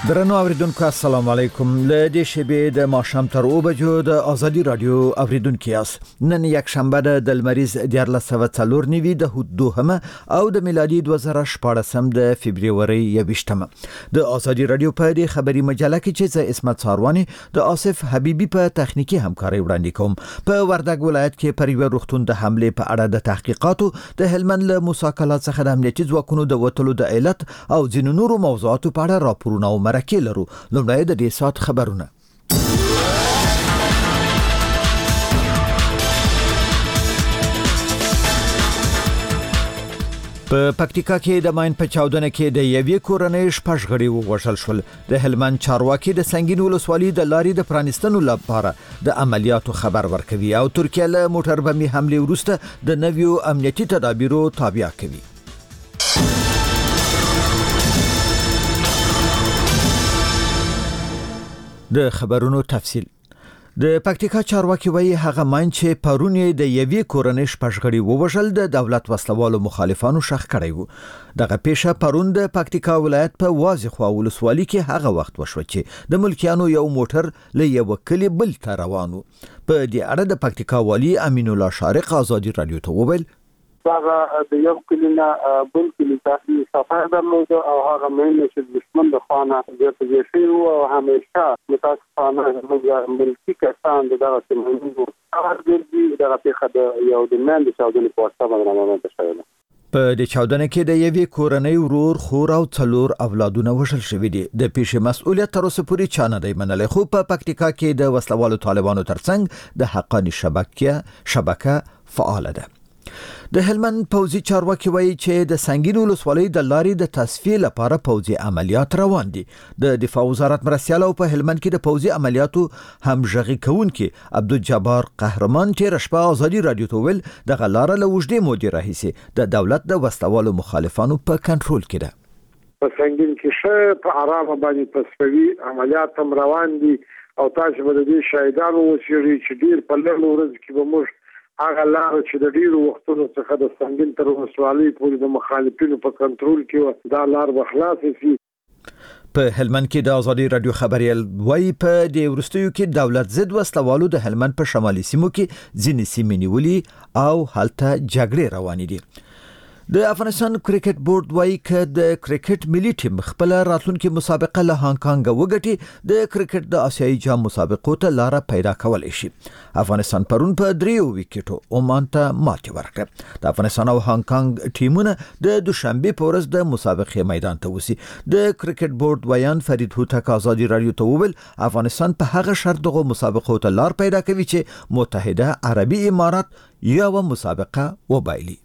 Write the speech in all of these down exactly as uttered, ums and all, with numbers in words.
درنو اوریدونکو السلام علیکم. له دې شبې د ماښام تر اوه بجو د ازادي رادیو اوریدونکو یاست. نن یک شنبه د لمریز دیارلس سوه څلور نوي د دوهمه او د میلادي دوه زره شپاړسم د فبرवरी یویشتمه د ازادي رادیو په دې خبري مجله کې چې زه اسمت ساروانی د آصف حبیبی په تخنیکی همکاري وړاندې کوم. په وردګ ولایت کې پر یو روغتون د حمله په اړه د تحقیقاتو د هلمند له مساکلات څخه د امنیتي ځواکونو د وټلو د علت او ځینو نورو موضوعاتو په اړه راپورونه او مرکې لرو. لومړی د دې سات خبرونه. په پکتیکا کې د ماین په چاودنه کې د یوې کورنۍ شپږ غړي ووژل شول. د هلمند چارواکي د سنگین ولسوالۍ د لارې د پرانستنو لپاره د عملیاتو خبر ورکوي او ترکیه له موټر بمي حمله وروسته د نویو امنیتي تدابیرو تابع کوي. د خبرونو تفصیل. د پکتیکا چارواکي وایي هغه ماین چې پرونی د یوې کورنۍ شپږ غړي ووژل د دولت وسلوالو مخالفانو شخ کړی وو. دغه پیښه پرون د پکتیکا ولایت په وازخوا ولسوالۍ کې هغه وخت وشو چې د ملکیانو یو موټر له یو کلی بل ته روانو. په دې اړه د پکتیکا والی امین الله شارق ازادي رادیو ته وویل هغه د یو کلینا بل کلی تاسو صفه درلود او هغه مېنه چې دشمن د خانه د پېښې او همیشه متاسفانه موږ ملکی کسان دغه سیمه هغه د دغه پیښه د یو د مېن د چاودنې په واسطه باندې رامنځته شوه. په د چاودنه کې د یوې کورنۍ ورور خور او څلور اولادونه وژل شوي دي. د پیښې مسؤلیت تر اوسه پورې چا نه دی منلی، خو په پکتیکا کې د وسلوالو طالبانو ترڅنګ د حقانی شبکه شبکه فعال ده. د هلمند پوځي چارواکي وایي چې د سنگین ولسوالۍ د لارې د تصفیې لپاره پوځي عملیات روان دي. د دفاع وزارت مرستیال او په هلمند کې د پوځي عملیاتو همغږي کوونکي عبدالجبار قهرمان تیر شپه ازادي رادیو ته ویل د غلاره له وجدي مودي راهیسي د دولت د وسلوالو مخالفانو په کنټرول کې ده. په سنگین کې شه په آرام باندې تصفیوي عملیات هم روان دي او تاسو به د شهیدانو وسیری چې ډیر په لږ ورځ کې به موږ هغه لار چې د ډیرو وختونو څخه د سنگین تر ولسوالۍ پورې د مخالفینو په کنټرول کې دا لار به خلاص شي. په هلمند کې د ازادي رادیو خبريال وایي په دې ورستیو کې دولت ضد وسلوالو د هلمند په شمالي سیمو کې ځینې سیمې نیولې او هلته جګړې روانې دي. د افغانستان کرکټ بورډ وایي چې د کرکټ ملي ټیم خپل راتلونکي مسابقه له هانګ کانګ وګټي د کرکټ د آسیایي جام مسابقو ته لار پیدا کولای شي. افغانستان پرون په دریو وکټو عمان ته ماتې ورکړه. د افغانستان او هانګ کانګ ټیمونه د دوشنبه په ورځ د مسابقې میدان ته وسی. د کرکټ بورډ ویان فرید هوتک ازادي رادیو ته وویل افغانستان په هغه شرط دغه مسابقو ته لار پیدا کوي چې متحده عربي امارات یو مسابقه وبایلي.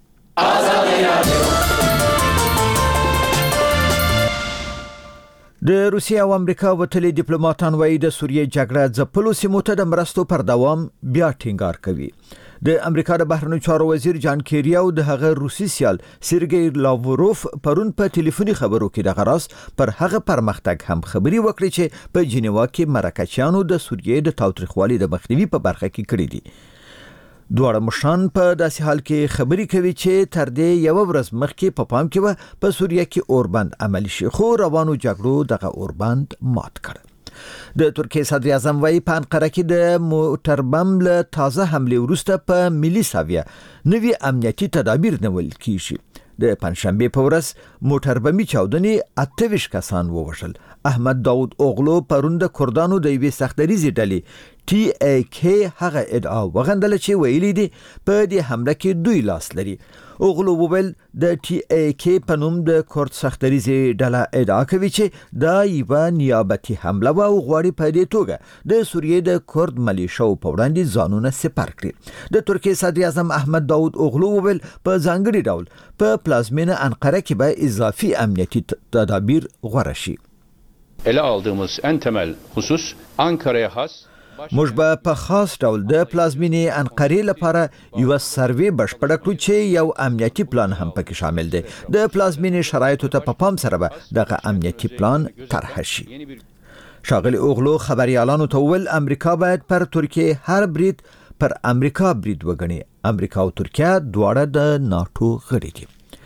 د روسیې او امریکا وتلي ډیپلوماټان وایي د سوریې جګړه ځپلو سیمو ته د مرستو پر دوام بیا ټینګار کوي. د امریکا د بهرنیو چارو وزیر جان کیری او د هغه روسي سیال سرګی لاوروف پرون په ټلیفوني خبرو کې د غراس پر هغه پرمختګ هم خبري وکړي چې په جنیوا کې مرکچیانو د سوریې د تاوتریخوالي د مخنیوي په برخه کې کړی دي. دوړه مشان په داسې حال کې خبري کوي چې تر دې یو ورځ مخکې په پام کې و په سوریه کې اوربند عملی شي، خو روانو جګړو دغه اوربند مات کړ. د ترکیه صدر اعظم وایي په انقره کې د موټر بم له تازه حمله وروسته په ملي ساویه نوي امنیتي تدابیر نیول کیږي. د پنځشنبه په ورځ موټر بمي چاودنې اته ویشت کسان ووژل. احمد داود اوغلو پرون د کردانو د یوې سختدریزې ډلې ټي ای کې هغه ادعا وغندله چې ویلي دي په دې حمله کې دوی لاس لري. اوغلو وویل د ټي ای کې په نوم د کورد سختدریزې ډله ادعا کوي چې دا یو نیابتي حمله و او غواړي په دې توګه د سوریې د کورد ملیشو په وړاندې ځانونه سپر کړي. د ترکیه صدر اعظم احمد داود اوغلو وویل په ځانګړي ډول په پلازمینه انقره کې به اضافي امنیتي تدابیر غوړه شي. ele aldığımız en temel husus Ankara'ya has موږ به په خاص ډول د پلازمینې انقرې لپاره یو سروې بشپړ کړو چې یو امنیتي پلان هم پکې شامل دی. د پلازمینې شرایطو ته په پام سره به دغه امنیتي پلان طرح شي. شاغلی اوغلو خبريالانو ته ویل امریکا باید پر ترکیه هر برید پر امریکا برید وګڼي. امریکا او ترکیه دواړه د ناتو غړي دي.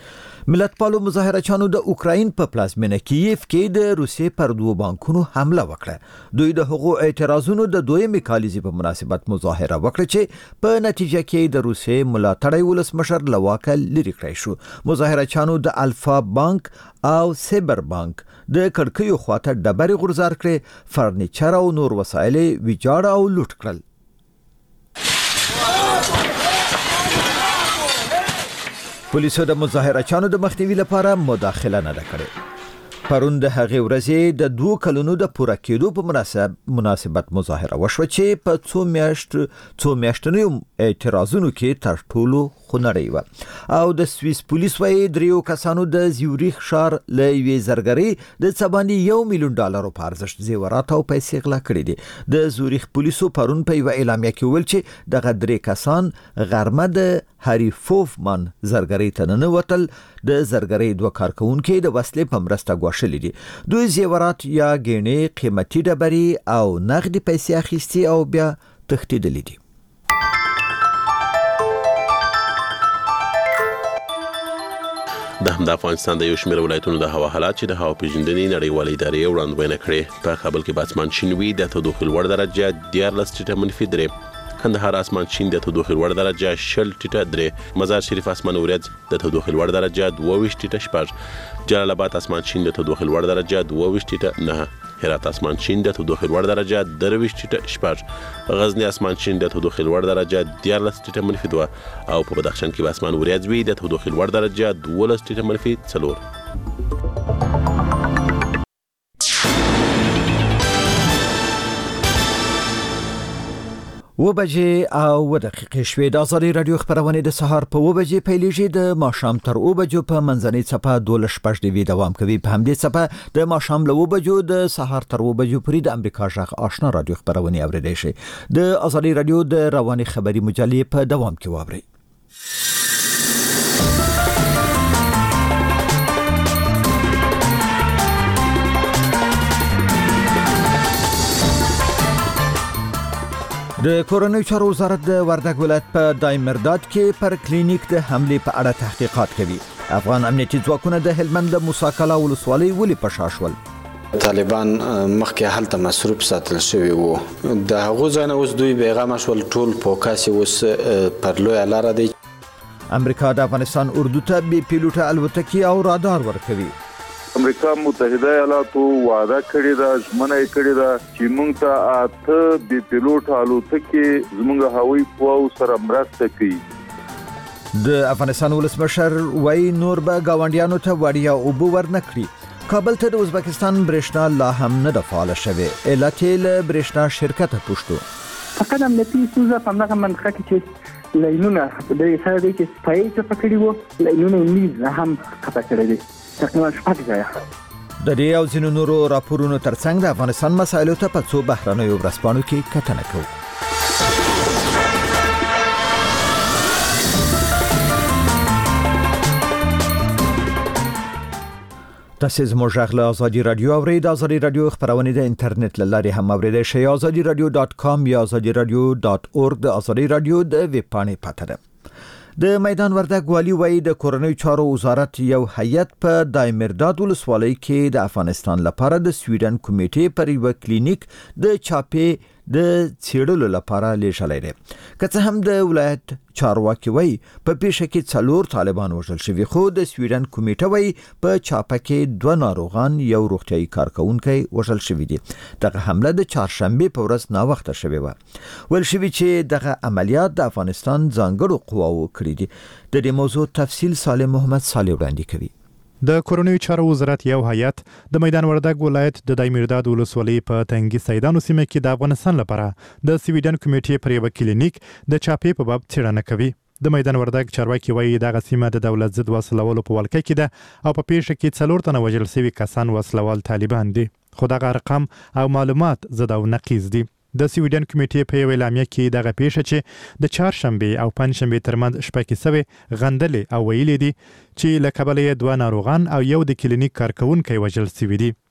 ملتپالو مظاهرچیانو د اوکراین په پلازمینه کیف کې د روسیې پر دوه بانکونو حمله وکړه. دوی د هغو اعتراضونو د دویمې کالیزې په مناسبت مظاهره وکړه چې په نتیجه کې د روسیې ملاتړی ولسمشر له واکه لرې کړی شو. مظاهرچیانو د الفا بانک او سیبر بانک د کړکیو خواته ډبرې غورځار کړې، فرنیچر او نور وسایل ویجاړ او لوټ کړل. پولیسو د مظاهرچیانو د مخنیوي لپاره مداخله نه ده کړې. پرون د هغې ورځې د دوه کلونو د پوره کېدو په مناسب مناسبت مظاهره وشوه چې په څو میاشتو څو میاشتنیو اعتراضونو کې تر ټولو خونړۍ وه او د سویس پولیس وايي دریو کسانو د زیوریخ ښار له یوې زرګرۍ د څه باندې یو میلیون ډالرو په ارزښت زیورات او پیسې غلا کړي دي. د زیوریخ پولیسو پرون په یوه اعلامیه کې وویل چې دغه درې کسان غرمه د هری فوفمان زرګرۍ ته ننوتل. د زرګرۍ دوه کارکونکي د وسلې په مرسته ګواښلي دي. دوی زیورات یا ګېڼې، قیمتي ډبرې او نغدي پیسې اخیستي او بیا تښتېدلي دي. د هم د افغانستان د یو شمېر ولایتونو د هوا حالات چې د هوا پیژندنې نړیوالې ادارې وړاندوینه کړې. په کابل کې به اسمان شین وي، د تودوخې لوړ درجه دیارلس ټیټه منفي درې، کندهار اسمان شین د تودوخې لوړ درجه شل ټیټه درې، مزار شریف اسمان وریځ د تودوخې لوړ درجه دوه ویشت ټیټه شپږ، جلال آباد اسمان شین د تودوخې لوړ درجه دوه ویشت ټیټه نهه، هرات اسمان شین د تودوخې لوړ درجه درې ویشت ټیټه شپږ، غزنی اسمان شین د تودوخې لوړ درجه دیارلس ټیټه منفي دوه او په بدخشان کې به اسمان وریځ وي د تودوخې لوړ درجه دولس ټیټه منفي څلور. و بجې او و دقیقې شوې. د ازادي رادیو خبرونه د سهار په و بجې پیلېږي، د ماښام تر و بجو په منځنۍ څپه دولس شپږ نیوي دوام کوي. په همدې څپه د ماښام له و بجو د سهار تر و بجو پورې د امریکا غږ آشنا رادیو خبرونه اوریدئ شئ. د ازادي رادیو د رواني خبري مجلې په دوام کې واورئ. د کورنۍ چارو وزارت د وردګ ولایت په دایمرداد کې پر کلینیک د حملې په اړه تحقیقات کوي. افغان امنیتي ځواکونه د هلمند د موسی کلا ولسوالۍ ولې په شا شول؟ طالبان مخکې هلته مصروف ساتل شوي وو، د هغو ځای نه اوس دوی بیغمه شول، ټول فوکس اوس پر لویه لاره دی. امریکا د افغانستان اردو ته بې پیلوټه الوتکې او رادار ورکوي. امریکا متحده ایالاتو وعده کړې ده، ژمنه یې کړې ده چې موږ ته اته بې پیلوټه الوتکې زموږ هوایي قواو سره مرسته کوي. د افغانستان ولسمشر وایي نور به ګاونډیانو ته وړیا اوبه ورنکړي. کابل ته د ازبکستان برېښنا لا هم نه ده فعاله شوې. علت یې له برېښنا شرکته پوښتو. فقط امنیتي ستونزه په همدغه منطقه کې چې لینونه د سره دی چې پای ته پکړي وو، لینونه نیز هم قطع کړي دي. د دې او ځینو نورو راپورونو ترڅنګ د افغانستان مسایلو ته په څو بهرنیو ورځپاڼو کې کتنه کوو. تاسو زموږ غږ له ازادي رادیو اورئ. د ازادي رادیو خبرونه د انټرنیټ له لارې هم اوریدئ شئ. ازادي رادیو ډاټ کام یا ازادي رادیو ډاټ اورګ د ازادي رادیو د ویب پاڼې پته ده. د میدان وردګ والی وایي د کورنۍ چارو وزارت یو هیئت په دایمرداد ولسوالۍ کې د افغانستان لپاره د سویډن کمیټې پر یو کلینیک د چاپې د څېړلو لپاره لیږلی دی. که څه هم د ولایت چارواکي وایي په پیښه کې څلور طالبان وژل شوي، خو د سویډن کمیټه وایي په چاپه کې دوه ناروغان یو روغتیايي کارکونکی وژل شوي دي. دغه حمله د چهارشنبې په ورځ ناوخته شوې وه. ویل شوي چې دغه عملیات د افغانستان ځانګړو قواو کړي دي. د دې موضوع تفصیل سالم محمد صالح وړاندې کوي. د کورنۍ چارو وزارت یو هیئت د میدان وردګ ولایت د دایمرداد ولسوالۍ په تنګي سیدانو سیمه کې د افغانستان لپاره د سویډن کمیټې پر یو کلینیک د چاپې په باب څېړنه کوي. د میدان وردګ چارواکي وایي دغه سیمه د دولت ضد وسلوالو په ولکه کې ده او په پیښه کې څلور تنه وژل شوي کسان وسلوال طالبان دي، خو دغه ارقام او معلومات ضد او نقیض دي. د سویډن کمیټې په یو اعلامیه کې دغه پیښه چې د چهارشنبې او پنځشنبې ترمنځ شپه کې سوې غندلې او ویلې دي چې له کبله یې دوه ناروغان او یو د کلینیک کارکونکی وژل شوي دي.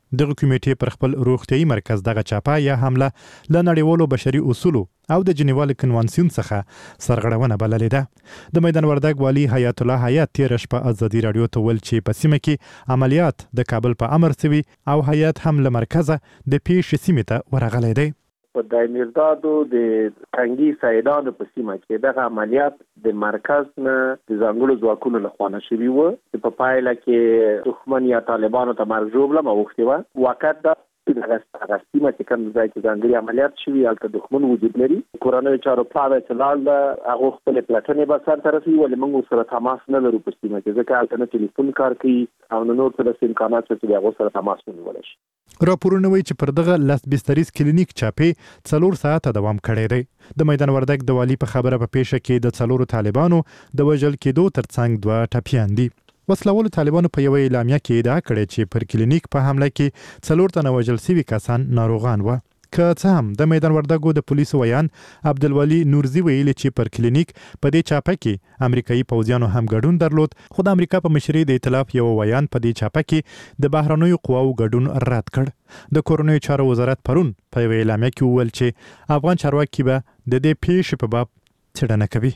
دغه کمیټې پر خپل روغتیايي مرکز دغه چاپه یا حمله له نړیوالو بشري اصولو او د جنیوا کنوانسیون څخه سرغړونه بللې ده. د میدان وردګ والي حیات الله حیات تېره شپه ازادي راډیو ته ویل چې په سیمه کې عملیات د کابل په امر سوي او حیات هم له مرکزه د پیښې سیمې ته ورغلی دی. په دایمیردادو د تنګي سایدانو په سیمه کې دغه عملیات د مرکز نه د ځانګړو ځواکونو لخوا شوي وو چې په پایله کې دښمن یا طالبانو ته مرګ ژوبله اوښتې وه. واقعیت دا دغه سیمه چې کوم ځای کې ځانګړي عملیات شوي هلته دښمن وجود لري. کورنیو چارو پلاوی چې لاړ ده هغو خپلې پلټنې به سرته رسوي ولې موږ ورسره تماس نه لرو په سیمه کې ځکه هلته نه ټلیفون کار کوي او نه نور څه داسې امکانات شته چې د هغو سره تماس ونیولی شي. راپورونه وایي چې پر دغه لس بستریز کلینیک چاپې څلور ساعته دوام کړی دی. د میدان وردګ د والي په خبره په پیښه کې د څلورو طالبانو د وژل کېدو ترڅنګ دوه ټپیان دي. وسلوالو طالبانو په یوه اعلامیه کې ادعا کړې چې پر کلینیک په حمله کې څلور تنه وژل سوي کسان ناروغان وه. که څه هم د میدان وردګو د پولیسو ویان عبدالولي نورزي ویلي چې پر کلینیک په دې چاپه کې امریکایي پوځیانو هم ګډون درلود، خو د امریکا په مشرۍ د ائتلاف یو ویان په دې چاپه کې د بهرنیو قواو ګډون رد کړ. د کورنیو چارو وزارت پرون په یوه اعلامیه کې وویل چې افغان چارواکي به د دې پیښې په باب څېړنه کوي.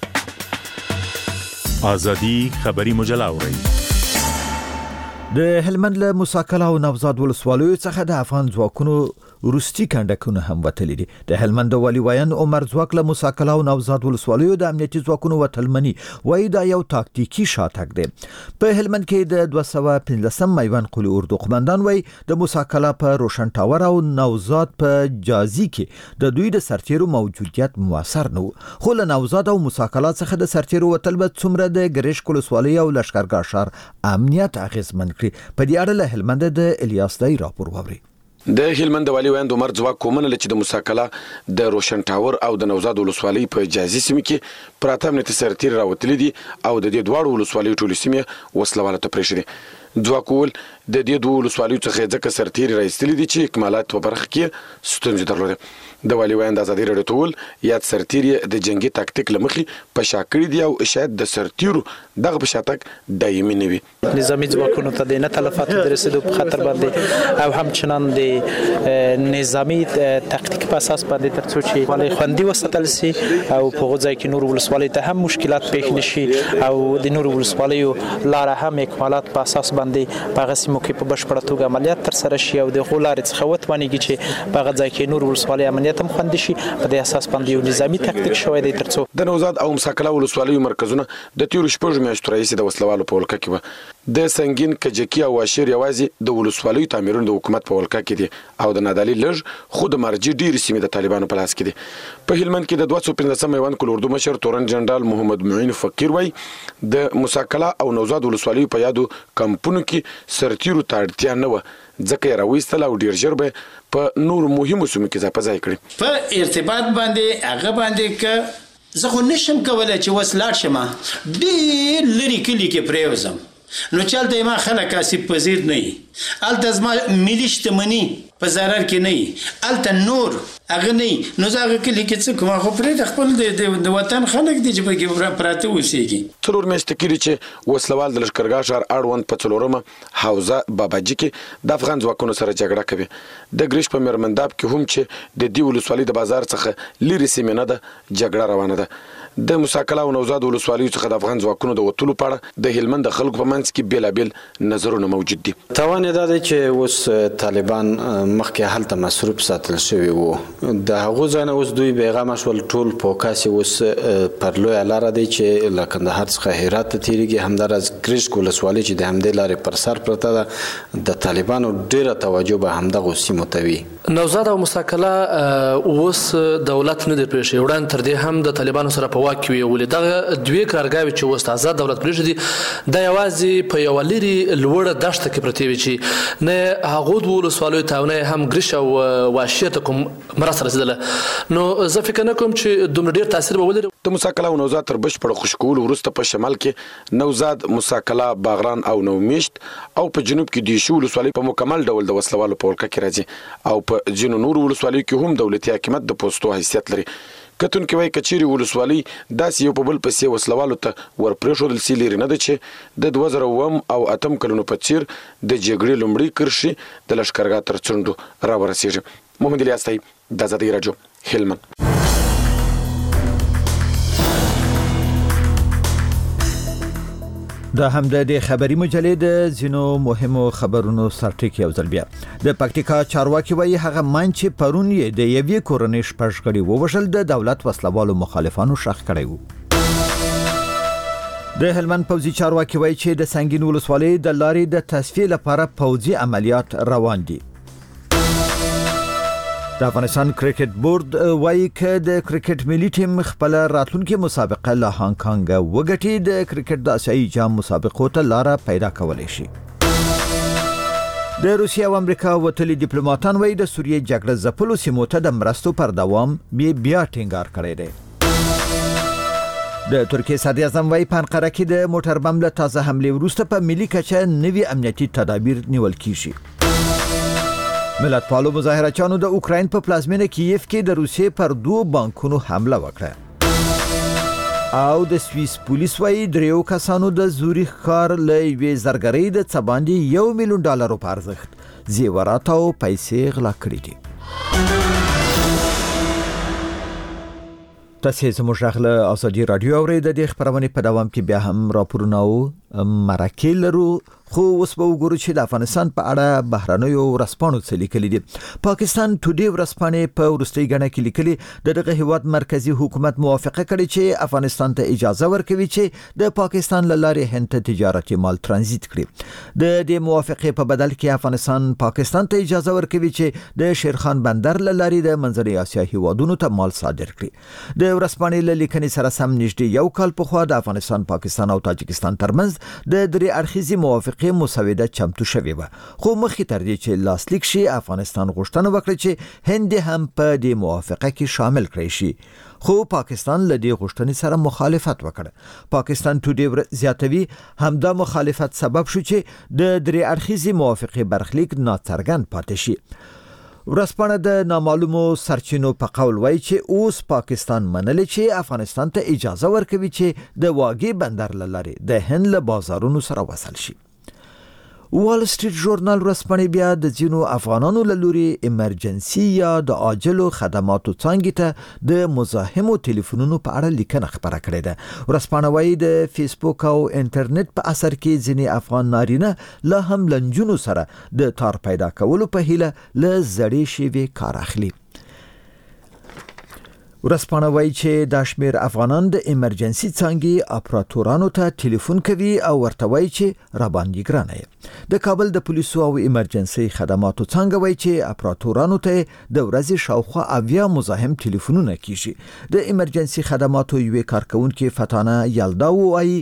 ازادي خبري مجله اورئ. د هلمند له موساکله او نوزاد ولسوالیو څخه د افغان ځواکونو روستي کنډکونه هم وتلي دي. د هلمند والي ویان عمر ځواک له موساکله او نوزاد ولسوالیو د امنیتي ځواکونو وتلمني وایي دا یو تاکتیکي شاتګ دی. په هلمند کې د دوه سوه پنځلسم میوند قلي اردو قمندان وایي د موساکله په روشن ټاور او نوزاد په جازي کې د دوی د سرتیرو موجودیت موثر نه و. خو له نوزاد او موساکله څخه د سرتیرو وتل به څومره د ګریشک ولسوالۍ او لښکرګاه ښار امنیت اغېزمن کړي، په دې اړه له هلمند د الیاس دای راپور واورئ. د هلمند والي ویاند عمر ځواک کومنل چې د موساکله د روشن ټاور او د نوزاد ولسوالۍ په جازي سیمه کې پراته امنیتي سرتیر راوتلي دي او د دې دواړو ولسوالۍ ټولې سیمې وسلواله ته پرېښې دي. ځواک وویل د دې دوه ولسوالیو څخه ځکه سرتیر راایستلي دي چې اکمالات په برخه کې ستونزې درلودې. د والي ویاند ازادي راډیو ته وویل یاد سرتیر د جنگي تاکتیک له مخې په شا کړي دي او شاید د سرتیرو دغه په شاتګ دایمي نه وي. نظامي ځواکونو ته د نه تلفاتو د رسېدو په خطر باندې او همچنان د نظامي تاکتیک په اساس باندې تر څو چې ولې خوندي وساتل شي او په هغو ځای کې نور ولسوالۍ ته هم مشکلات پېښ نه شي او د نور ولسوالیو لاره هم اکمالات په اساس باندې په هغه سیمو کې په بشپړه توګه عملیات ترسره شي او د هغو لارې څخه وتوانېږي چې په هغه ځای کې نور ولسوالۍ امنیت هم خوندي شي. په دې اساس باندې یو نظامي تاکتیک شوی دی تر څو د نوزاد او موساکله ولسوالیو مرکزونه د تیرو شپږو میاشتو راهیسې د وسلوالو په ولکه کې وه. د سنگین کجکي او واشیر یوازې د ولسوالیو تعمیرونه د حکومت په ولکه کې دي او د نادعلي لږ خو د مرجې ډېرې سیمې د طالبانو په لاس کې دي. په هلمند کې د دوه سوه پنځلسم میوند قلي اردو مشر تورن جنرال محمد معین فقیر وایي د موساکله او نوزاد ولسوالیو په یادو کمپونو کې سرتیرو ته اړتیا نه وه ځکه یې راویستل او ډېر ژر به په نور مهمو سیمو کې ځای په ځای کړي. په ارتباط باندې هغه باندې که زه خو نشم کولی چې اوس لاړ شم ډېر لرې کلي کې پرېوځم نو چلته یې ما خلک آسیب پذیر نه وي، هلته زما ملي شتمني په ضرر کې نه وي، هلته نور هغه نه وي نو زه هغه کلي کې څه کوم خو پرېږده خپل د وطن خلک دي چې پکې پراته اوسېږي. څلور میاشتې کېږي چې وسلوال د لښکرګاه ښار اړوند په څلورمه حوزه باباجي کې د افغان ځواکونو سره جګړه کوي. د ګریش په میرمنداب کې هم چې د دې ولسوالۍ د بازار څخه لرې سیمې نه ده جګړه روانه ده. د موساکله او نوزاد ولسوالیو څخه د افغان ځواکونو د وتلو په اړه د هلمند د خلکو په منځ کې بېلابېل نظرونه موجود دي. تاوان یې دا دی چې اوس طالبان مخکې هلته مصروف ساتل شوي وو، د هغو ځای نه اوس دوی بېغمه شول، ټول فوکس یې اوس پر لویه لاره دی چې له کندهار څخه هرات ته تېرېږي. همداراز ګریشک ولسوالۍ چې د همدې لارې پر سر پرته ده د طالبانو ډېره توجه به همدغو سیمو ته وي. نوزاد او موساکله اوس دولت نه دی پرېښی، وړاندې تر دې هم د طالبانو سره په واک کې وي ولې دغه دوې کارګاوې چې اوس آزاد دولت پرېښی دي دا یوازې په یوه لرې لوړه دښته کې پرتې وي چې نه هغو دوو ولسوالیو ته او نه هم ګریش او واشیر ته کوم مرسته رسېدله. نو زه فکر نه کوم چې دومره ډېر تاثیر به ولري. د موساکله او نوزاد تر بشپړه خوشکولو وروسته په شمال کې نوزاد، موساکله، باغران او نومیشت او په جنوب کې دیشو ولسوالۍ په مکمل ډول د وسلوالو په ولکه کې راځي او په ځینو نورو ولسوالیو کې هم دولتي حاکمیت د پوستو حیثیت لري. کتون کې وای کچيري ولسوالۍ داسې یو په بل پسې وسلوالو ته ورپرېښودل سي لري نه ده چې د دوه زره اووم او اتم کلونو په څیر د جګړې لومړی کرښې د لښکرګاه تر څنډو راورسېږي. محمد الیاس تایب د آزادۍ راډیو هلمند. د همد د خبري مجلې د زینو مهمو خبرونو سرټیک یو ځل بیا د پکتیکا چارواکي وایي هغه منچ پرون یې د یوې کورنۍ شپږ غړي ووژل د دولت وسلوالو مخالفانو شخ کړی وو. د هلمند پوځي چارواکي وایي چې د سنگین ولسوالۍ د لارې د تصفیه لپاره پوځي عملیات روان دي. د افغانستان کرکټ بورډ وایي چې د کرکټ ملي ټیم خپل راتلونکي مسابقه له هانګ کانګ وګټي د کرکټ د آسیایي جام مسابقو ته لار پیدا کولای شي. د روسیې او امریکا وتلي ډیپلوماټان وایي د سوریې جګړه ځپلو سیمو ته د مرستو پر دوام بیا ټینګار کړی دی. د ترکیې صدر اعظم وایي په انقره کې د موټر بم له تازه حملې وروسته په ملي کچه نوي امنیتي تدابیر نیول کیږي. ملت پالو مظاهرچیانو د اوکراین په پلازمینه کیف کې د روسیې پر دوه بانکونو حمله وکړه. او د سویس پولیس وایي دریو کسانو د زوریخ ښار له یوې زرګرۍ د څه باندې یو میلیون ډالرو په ارزښت زیورات او پیسې غلا کړي دي. تاسې زموږ غږ له آزادي راډیو اورئ. د دې خپرونې په دوام کې بیا هم راپورونه او مرکې لرو، خو اوس به وګورو چې د افغانستان په اړه بهرنیو ورځپاڼو څه لیکلي دي. پاکستان ټوډے ورځپاڼې په وروستۍ ګڼه کې لیکلي د دغه هیواد مرکزی حکومت موافقه کړې چې افغانستان ته اجازه ورکوي چې د پاکستان له لارې هند ته تجارتي مال ترانزیت کړي. د دې موافقې په بدل کې افغانستان پاکستان ته اجازه ورکوي چې د شیرخان بندر له لارې د منځنۍ اسیا هیوادونو ته مال صادر کړي. د ورځپاڼې له لیکنې سره سم نږدې یو کال پخوا د افغانستان، پاکستان او تاجکستان ترمنځ د درې اړخیزې موافقې مسوده چمتو شوې وه، خو مخکې تر دې چې لاسلیک شي افغانستان غوښتنه وکړه چې هند هم په دې موافقه کې شامل کړی شي، خو پاکستان له دې غوښتنې سره مخالفت وکړ. پاکستان ټوډے زیاتوي همدا مخالفت سبب شو چې د درې اړخیزې موافقې برخلیک ناڅرګند پاتې شي. ورځپاڼه د نامعلومو سرچینو په قول وایي چې اوس پاکستان منلی چې افغانستان ته اجازه ورکوي چې د واګې بندر له لارې د هند له بازارونو سره وصل شي. وال سټریټ ژورنال ورځپاڼې بیا د ځینو افغانانو له لوري ایمرجنسي یا د عاجلو خدماتو څانګې ته د مزاحمو ټلیفونونو په اړه لیکنه خپره کړې ده. ورځپاڼه وایي د فیسبوک او انټرنیټ په اثر کې ځینې افغان نارینه لا هم لنجونو سره د تار پیدا کولو په هیله له زړې شیوې کار اخلي. ورځپاڼه وایي چې دا شمیر افغانان د ایمرجنسي څانګې اپراتورانو ته ټلیفون کوي او ورته وایي چې را باندې ګرانه یې. د کابل د پولیسو او ایمرجنسي خدماتو څانګه وایي چې اپراتورانو ته د ورځې شاوخوا اویا مزاحم ټلیفونونه کیږي. د ایمرجنسي خدماتو یوې کارکونکې فتانه یلدا وایي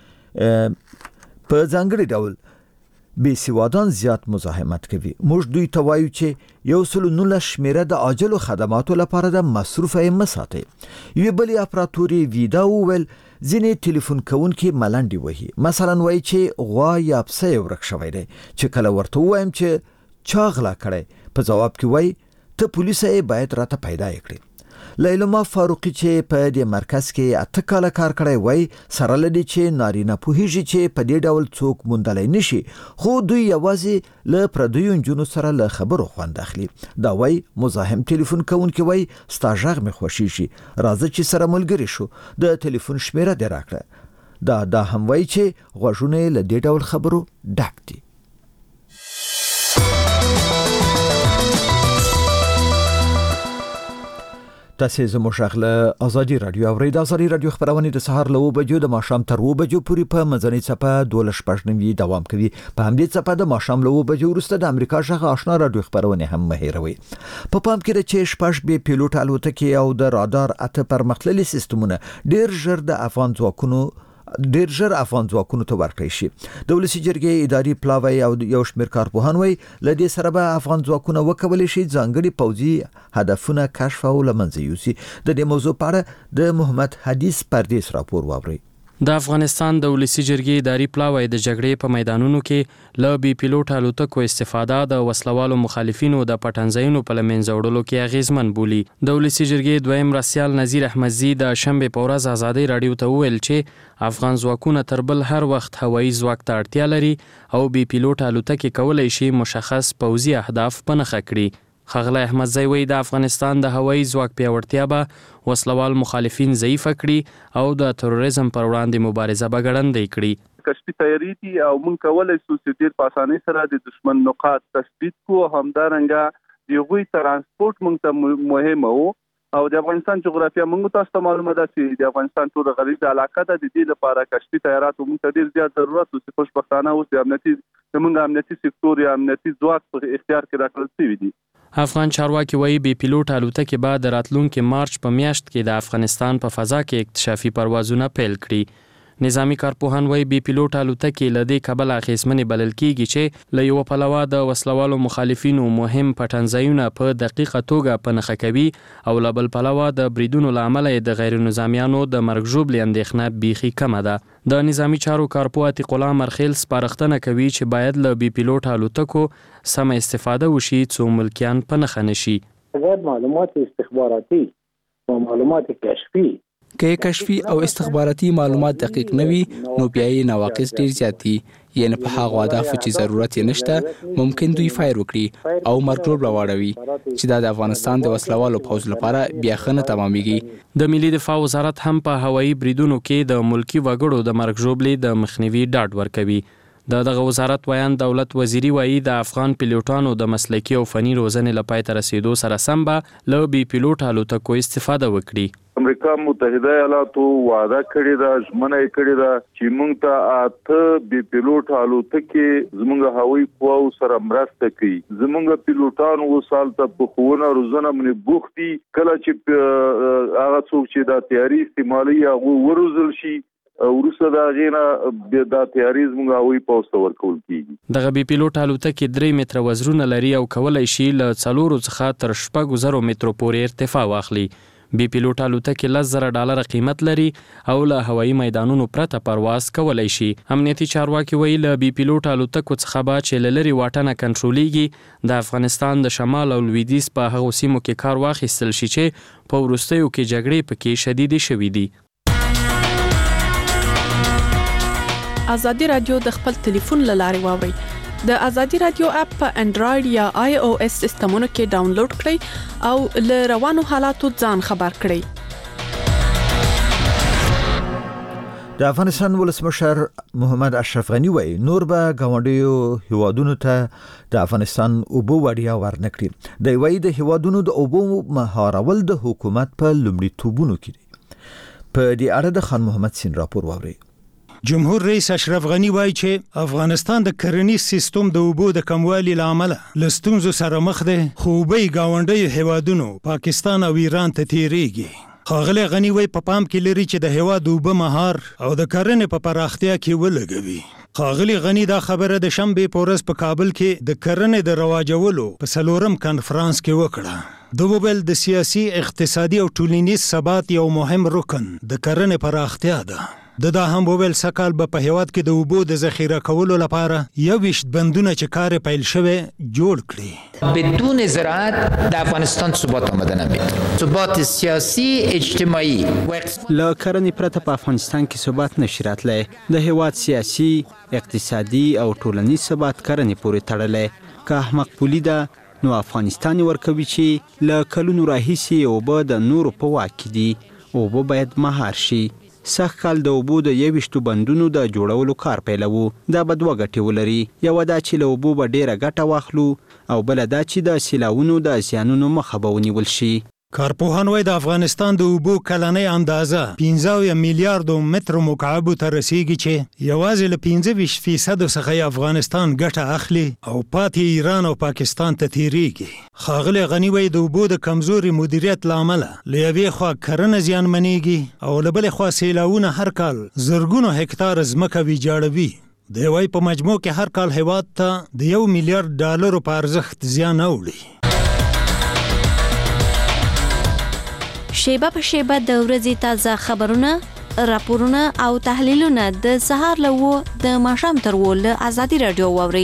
په ځانګړي ډول بې سوادان زیات مزاحمت کوي. موږ دوی ته وایو چې یو سل نولس شمیره د عاجلو خدماتو لپاره د مصروف یې مساتئ. یوې بلې اپراتوري ویدا وویل ځینې ټلیفون کوونکي ملنډې وهي، مثلا وایي چې غوا یا پسه یې ورک شوی دی، چې کله ورته ووایم چې چا غلا کړی په جواب کې وایي ته پولیس یې باید راته پیدا یې کړي. لیلما فاروقی چې په دې مرکز کې اته کاله کار کړی وای سره لدی چې نارینه پوهیږي چې په دې ډول څوک موندلای نشي، خو دوی یوازې له پردیو نجونو سره له خبرو خوند اخلي. دا وای مزاحم ټلیفون کوونکی وای ستا غږ مې خوښیږي، راځه چې سره ملګری شو، د ټلیفون شمیره دې راکړه. دا دا هم وای چې غوږونه له دې ډول خبرو ډک دي. تاسې زموږ غږ له آزادي راډیو اورئ. د آزادي راډیو خپرونې د سهار له اوه بجو د ماښام تر اوه بجو پورې په منځنۍ څپه دولس شپږ نوي دوام کوي. په همدې څپه د ماښام له اوه بجو وروسته د امریکا غږ آشنا راډیو خپرونې هم مه هېروئ. په پام کې ده چې شپږ بې پیلوټ الوتکې او د رادار اته پرمختللي سیستمونه ډېر ژر د افغان ځواکونو ډیر ژر افغان ځواکونو ته ورکړی شي. د ولسي جرګې اداري پلاوی او یو شمېر کارپوهان وایي له دې سره به افغان ځواکونه وکولی شي ځانګړي پوځي هدفونه کشف او له منځه یوسي. د دې موضوع په اړه د محمد حدیث پردیس راپور واورئ. د افغانستان د ولسی جرګې اداري پلاوی د جګړې په میدانونو کې له بي پیلوټ الوتکو استفاده د وسلوالو مخالفینو د پټنځایونو په لمنځه وړلو کې اغیزمن بولي. د ولسی جرګې دویم رئیسال نذیر احمدزي د شنبه په ورځ ازادي رادیو ته وویل چې افغان ځواکونه تر بل هر وخت هوایي ځواک ته اړتیا لري او بي پیلوټ الوتکې کولای شي مشخص پوځي اهداف په نښه کړي. ښاغلی احمدزی وایي د افغانستان د هوایي ځواک پیاوړتیا به وسلوال مخالفین ضعیفه کړي او د تروریزم پر وړاندې مبارزه به ګړندۍ کړي. کشفي تیاری دي او موږ کولی شو چې ډېر په اسانۍ سره د دشمن نقاط تثبیت کړو. همدارنګه د هغوی ترانسپورټ موږ ته مهمه و او د افغانستان جغرافیه موږ تاسو ته معلومه ده چې د افغانستان ټول غریزه علاقه ده. د دې لپاره کشفي تیارات موږ ته ډېر زیات ضرورت و چې خوشبختانه اوس د امنیتي زموږ امنیتي سکتور یا امنیتي ځواک په اختیار کې راکړل شوي دي. افغان چارواکي وایي بي پیلوټ الوتکې به د راتلونکي مارچ په میاشت کې د افغانستان په فضا کې اکتشافي پروازونه پیل کړي. نظامی کارپوهان وایي بي پیلوټ الوتکې له دې کبله اغیزمنې بلل کیږي چې له یوه پلوه د وسلوالو مخالفینو مهم پټنځایونه په دقیقه توګه په نښه کوي او له بل پلوه د بریدونو له امله د غیر نظامیانو د مرګ ژوبلې اندېښنه بیخي کمه ده. د نظامی چارو کارپوه عتیق الله مرخیل سپارښتنه کوي چې باید له بي پیلوټ الوتکو سمه استفاده وشي څو ملکیان په نښه نشي. باید معلومات استخباراتي و معلومات کشفي که کشفي او استخباراتي معلومات دقیق نه وي نو بیا یې نواقص ډیر زیات دي. یعنی په هغو اهدافو چې ضرورت یې نشته ممکن دوی فایر وکړي او مرګ ژوبله واړوي چې دا د افغانستان د وسلوالو پوځ لپاره بیا ښه نه تمامیږي. د ملي دفاع وزارت هم په هوایي بریدونو کې د ملکي وګړو د مرګ ژوبلې د مخنیوي ډاډ ورکوي. د دغه وزارت ویان دولت وزیری وایي د افغان پیلوټانو د مسلکي او فني روزنې له پای ته رسیدو سره سم به له بي پیلوټ الوتکو استفاده وکړي. امریکا متحده ایالاتو وعده کړې ده ژمنه یې کړې ده چې موږ ته اته بي پیلوټ الوتکې زموږ هوایي قواو سره مرسته کوي. زموږ پیلوټان اوس هلته په ښوونه روزنه باندې بوخت دي. کله چې هغه څوک چې دا تیاري استعمالوي هغوی وروزل شي وروسته د هغې نه دا تیاري زموږ هوایي پوځ ته ورکول کېږي. دغه بي پیلوټ الوتکې درې متره وزرونه لري او کولی شي له څلورو څخه تر شپږو زرو مترو پورې ارتفاع واخلي. بي پیلوټ الوتکې لس زره ډالره قیمت لري او له هوایي میدانونو پرته پرواز کولی شي. امنیتي چارواکي وایي له بي پیلوټ الوتکو څخه به چې له لرې واټنه کنټرولېږي د افغانستان د شمال او لویدیځ په هغو سیمو کې کار واخیستل شي چې په وروستیو کې جګړې پکې شدیدې شوي دي. ازادي رادیو د خپل ټلیفون له لارې واورئ. د ازادي رادیو اپ په انډراید یا آی او اس سیستمونو کې ډاونلوډ کړئ او له روانو حالاتو ځان خبر کړئ. د افغانستان ولسمشر محمد اشرف غنی وایي نور به ګاونډیو هیوادونو ته د افغانستان اوبو وړیا ورنکړي. د وایي د هیوادونو د اوبو مهارول د حکومت په لومړیتوبونو کې دي. په دې اړه د خان محمد سین راپور واورئ. جمهور رئیس اشرف غنی وایي چې افغانستان د کرنیز سیستم د اوبو د کموالي له امله له ستونزو سره مخ دی خو اوبه یې ګاونډیو هیوادونو پاکستان او ایران ته تیریږي. ښاغلی غنی وایي په پام کې لري چې د هیواد اوبه مهار او د کرنې په پراختیا کې ولګوي. ښاغلی غنی دا خبره د شنبې په ورځ په کابل کې د کرنې د رواجولو په څلورم کنفرانس کې وکړه. د وویل د سیاسي اقتصادي او ټولنیز ثبات یو مهم رکن د کرنې پراختیا ده. د دا هم وویل سکهال به په هیواد کې د اوبو د ذخیره کولو لپاره یوویشت بندونه چې کار پیل شوی جوړ کړي. بدون زراعت د افغانستان ثبات آمده نمید. ثبات سیاسی اجتماعي له کرنې پرته په افغانستان کې ثبات نشي راتلی. د هیواد سیاسي اقتصادي او ټولنیز ثبات کرنې پورې تړلی. که احمق پولی ده نو افغانستان ورکوي چې له کلونو راهیسې اوبه د نورو په واک کې دي. اوبه باید مهار شي. سږکال د اوبو د یوویشتو بندونو د جوړولو کار پیلوو. دا به دوه ګټې ولري. یوه دا چې له اوبو به ډیره ګټه واخلو او بله دا چې د سیلاونو د زیانونو مخه به ونیول شي. کارپوهان وایي د افغانستان د اوبو کلنۍ اندازه پنځه اویا میلیارډو مترو مکعبو ته رسیږي چې یوازې له پنځه ویشت فیصدو څخه یې افغانستان ګټه اخلي او پاتې ایران او پاکستان ته تیریږي. ښاغلی غني وایي د اوبو د کمزوري مدیریت له امله له یوې خوا کرنه زیانمنېږي او له بلې خوا سیلاونه هر کال زرګونو هکتار ځمکه ویجاړوي. د وایي په مجموع کې هر کال هیواد ته د یو میلیارډ ډالرو په ارزښت زیان اوړي. شیبه په شیبه د ورځې تازه خبرونه راپورونه او تحلیلونه د سهار له و د ماښام تر و له ازادي رادیو واورئ.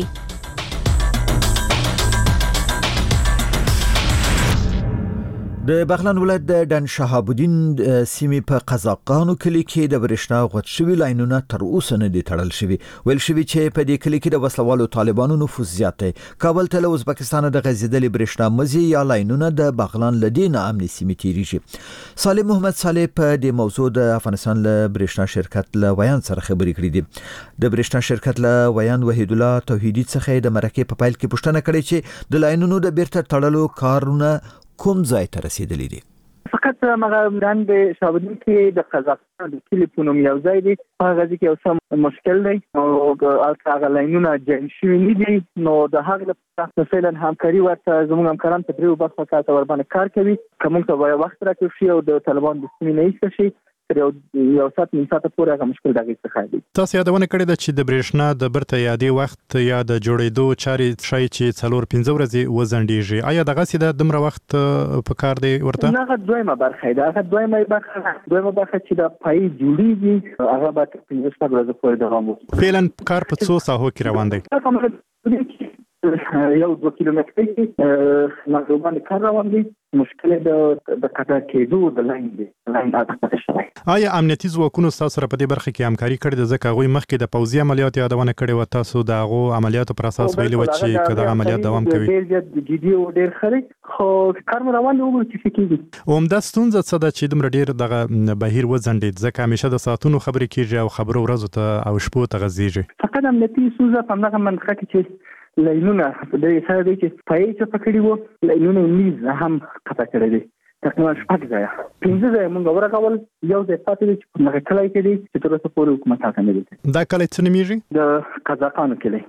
د بغلان ولایت د ډن شهاب الدین سیمې په قزاقانو کلی کې د برېښنا غوټ شوي لاینونه تر اوسه نه دي تړل شوي. ویل شوي چې په دې کلی کې د وسلوالو طالبانو نفوذ زیات دی. کابل ته له ازبکستان د غځېدلې برېښنا مزي یا لاینونه د بغلان له دې نه امني سیمې تیریږي. صالح محمد صالح په دې موضوع د افغانستان له برېښنا شرکت له ویان سره خبرې کړې دي. د برېښنا شرکت له ویان وحید الله توحیدی څخه د مرکې په پایل کې پوښتنه کړې چې د لاینونو د بیرته تړلو کارونه کوم ځای ته رسیدلی دي؟ فقط مغه نن د شاوډین کې د قزاقستان د ټلیفون یو ځای دی، هغه ځکه یو څه مشکل دی او هغه لاینونه جام شوي نه دي. نو د هغه لپاره فعلا همکاري ورته زموږ همکاران په دریو برخو کې ور باندې کار کوي. کوم څه وخت راکړي شي او د طالبان د سیمې نه ایست شي یو یو سات نیم سات پورې هغه مشکل دغه څخه دی. تاسو یادونه کړې ده چې د برېښنا د برته یادې وخت یا د جوړېدو چارې شای چې څلور پنځه ورځې وزنډېږي. آیا دغه سیده دومره وخت په کار دی ورته؟ هغه دویمه برخه ده. هغه دویمه برخه دویمه برخه چې د پای جوړېږي هغه به پنځه شپږ ورځې پورې دوام وکړي. فعلا کار په څو ساحو کې روان دی؟ یو دوه کیلومتره کې ناروغان کار روان دي. مشکل د د قطع کېدو د لاین دی لاین اته شوی. آیا امنیتي ځواکونو تاسو سره په دې برخه کې همکاري کړې ده؟ ځکه هغوی مخکې د پوځي عملیاتو یادونه کړې و، تاسو د هغو عملیاتو پر اساس ویلي و چې که دغه عملیات دوام کوي. ډېر زیات جدي او ډېر ښه خو کار مو روان دی او چې کېږي. همدا ستونزه څه ده چې دومره ډېر دغه بهیر وځنډېد؟ ځکه همیشه د ساعتونو خبرې کېږي او خبرو ورځو ته او شپو ته غځېږي. فقط امنیتي ستونزه په همدغه منطقه کې چې لاینونه د سره دی چې پای چې پکړی وو لاینونه نیز هم قطع کړی دي. تقریبا شپږ ځای پنځه ځای موږ ورغول، یو ځای پاتې دی چې په هغه کلی کې دی چې تر اوسه پورې حکومت حاکم دی. دا کلی څه نومیږي؟ د قزاقانو کلی.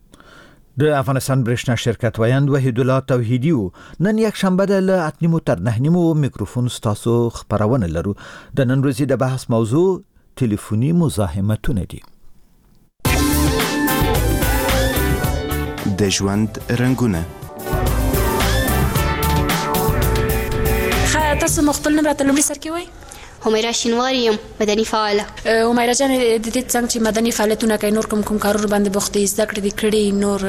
د افغانستان برېښنا شرکت ویاند وحید الله توحیدی نن یک شنبه د له اته نیمو تر نه نیمو میکروفون ستاسو خبرونه لرو. د نن ورځې د بحث موضوع ټلیفوني مزاحمتونه دي. د ژوند رنگونه. خا تاسو مخبل نمره لومړي سر کې وای؟ همیرا شینواری یم، مدني فعاله. همیرا جان د دې څنګه چې مدني فعالیتونه کوي، نور کوم کوم کارونه باندې بوخت دي، زده کړې دي کړې، نور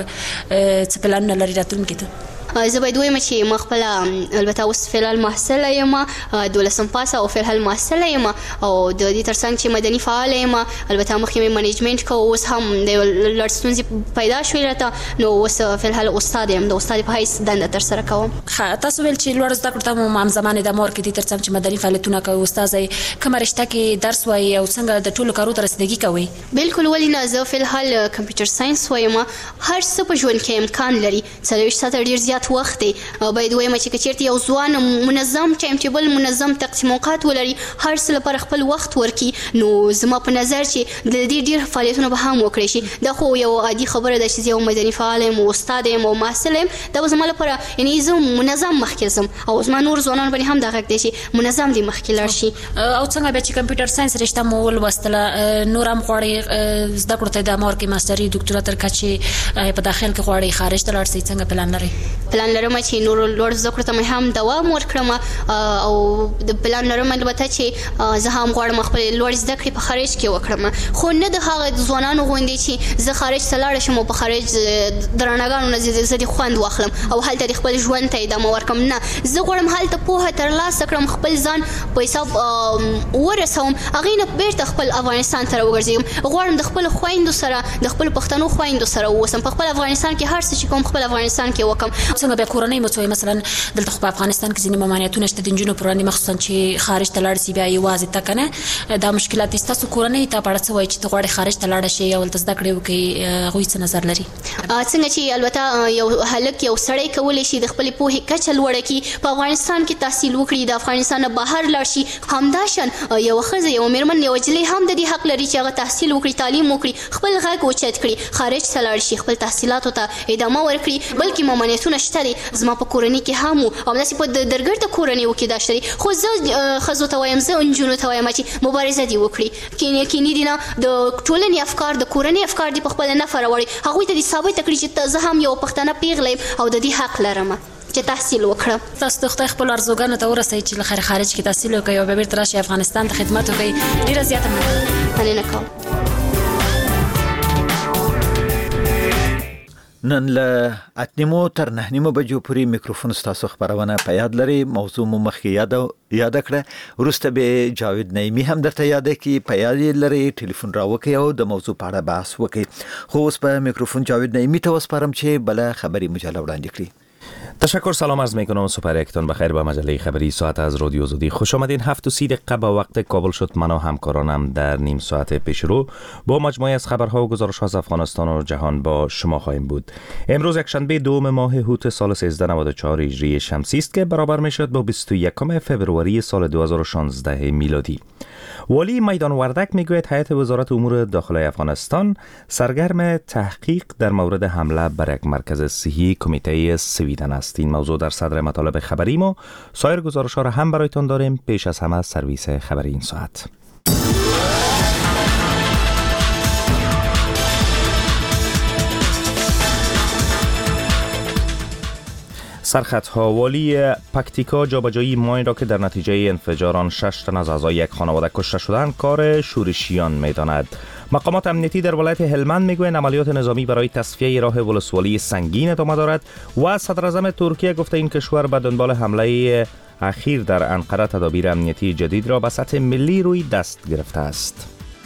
څه پلانونه لري راتلونکي ته؟ زه باید وایم چې ما خپل البته اوس فعال محصله یم، دولسم پاس او فعال محصله یم او د دې ترڅنګ چې مدني فعال یم. البته مخکې مې منیجمنت کو، اوس هم د لړ ستونزې پیدا شوې راته، نو اوس فعال استاد یم، د استاد په حیث دنده تر سره کوم. تاسو ویل چې لوړ زده کړو ته مو هم زمانه د مور کې دي ترڅنګ چې مدني فعالیتونه کوي. استاد کومه رشته کې درس وایي او څنګه د ټولو کارو ته رسیدګي کوي؟ بالکل ولې نه، زه فعال کمپیوټر ساينس وایم. هر څه په ژوند کې امکان لري. څلوېښت ساعته ډېر زیات وخت دی. باید وایم چې کچېرته یو ځوان منظم ټایم ټیبل، منظم تقسیم اوقات ولري، هر څه لپاره خپل وخت ورکي، نو زما په نظر چې د دې ډېر فعالیتونه به هم وکړي شي. دا خو یو عادي خبره ده چې یو مدني فعال یم، استاد یم او محصل یم. دا زما لپاره یعنی زه منظم مخکې ځم او زما نور ځوانان باندې هم دا غږ دی چې منظم دي مخکې لاړ شي. او څنګه به چې کمپیوټر ساينس رشته مو ولوستله، نور هم غواړئ زده کړو ته د مور کې ماستري دکتورا تر کچې په داخل کې غواړئ خارج ته لاړ شئ، څنګه پلان لرئ؟ پلان لرم چې نور لوړ زده کړو ته مې هم دوام ورکړم او د پلان لرم البته چې زه هم غواړم خپل لوړ زده کړې په خارج کې وکړم، خو نه د هغه ځوانانو غوندې چې زه خارج ته لاړ شم او په خارج د رڼاګانو نه زه د خوند واخلم او هلته د خپل ژوند ته ادامه ورکړم. نه، زه غواړم هلته پوهه ترلاسه کړم، خپل ځان په حساب ورسوم، هغې نه بیرته خپل افغانستان ته راوګرځېږم. غواړم د خپلو خویندو سره، د خپلو پښتنو خویندو سره واوسم، په خپل افغانستان کې هر څه چې کوم خپل افغانستان کې وکړم. څنګه بیا کورنۍ مو څه مثلا دلته په افغانستان کې ځینې ممانعتونه شته د نجونو پر وړاندې، مخصوصا چې خارج ته لاړ شي بیا یوازې تګ نه، دا مشکلات دي. ستاسو کورنۍ ته په اړه څه وایي چې ته غواړې خارج ته لاړه شې او هلته زده کړې وکړې، هغوی څه نظر لري؟ څنګه چې البته یو هلک یو سړی کولی شي د خپلې پوهې کچه لوړه کړي، په افغانستان کې تحصیل وکړي، د افغانستان نه بهر لاړ شي، همداشان یوه ښځه، یوه مېرمن، یوه نجلۍ هم د دې حق لري چې هغه تحصیل وکړي، تعلیم وکړي، خپل غږ اوچت کړي، خارج ته لاړ شي، خپل تحصیلاتو ته ادامه ورکړي. بلکې ممانعتونه شته دي، زما په کورنۍ کې هم وو او همداسې په درګرده کورنیو کې دا شته دي، خو زه ښځو ته وایم، زه نجونو ته وایم چې مبارزه دې وکړي، کینې دي نه، د ټولنې افکار، د کورنۍ افکار دې په خپله نفع راوړي، هغوی ته دې ثابته کړي چې زه هم یو پښتنه پیغله یم او د دې حق لرم. چې تحصیل وکړم. تاسو د خدای خپل ارزوګانو ته ورسئ چې له خارج کې تحصیل وکړئ او بیا بیرته راشئ افغانستان ته خدمت وکړئ. ډېره زیاته مننه کوم. نن له اتنیمو تر نهنیمو بجو پورې میکروفون ستاسو خبرونه په یاد لري. موضوع مو مخکې یاد یاد کړه، وروسته به جاوید نعیمی هم درته یاد کړي. په یاد لري ټلیفون راوکي او د موضوع په اړه بحث وکړي. خو اوس په میکروفون جاوید نعیمی ته وسپارم چې بل خبری مجله وړاندې کړي. تشکر، سلام عرض میکنم. سپر یکتون بخیر به مجله خبری ساعت از رادیو آزادی خوش آمدین. هفت و سی دقیقه به وقت کابل شد. من و همکارانم در نیم ساعت پیش رو با مجموعه از خبرها و گزارش‌ها از افغانستان و جهان با شما خواهیم بود. امروز یکشنبه دوم ماه هوت سال سیزده نود و چهار هجری شمسی است که برابر میشد با بیست و یکم فوریه سال دو هزار و شانزده میلادی. والی میدان وردک میگوید هیئت وزارت امور داخلی افغانستان سرگرم تحقیق در مورد حمله بر یک مرکز صحی کمیته سویدن است. این موضوع در صدر مطالب خبری ما. سایر گزارش‌ها را هم برایتان داریم. پیش از همه سرویس خبری این ساعت. سرخطها: والی پکتیکا جابجایی ماین را که در نتیجه انفجار آن شش تن از اعضای یک خانواده کشته شدند کار شورشیان می‌داند. مقامات امنیتی در ولایت هلمند میگویند عملیات نظامی برای تصفیه راه ولسوالی سنگین ادامه دارد و صدر اعظم ترکیه گفته این کشور به دنبال حمله اخیر در انقره تدابیر امنیتی جدید را به سطح ملی روی دست گرفته است.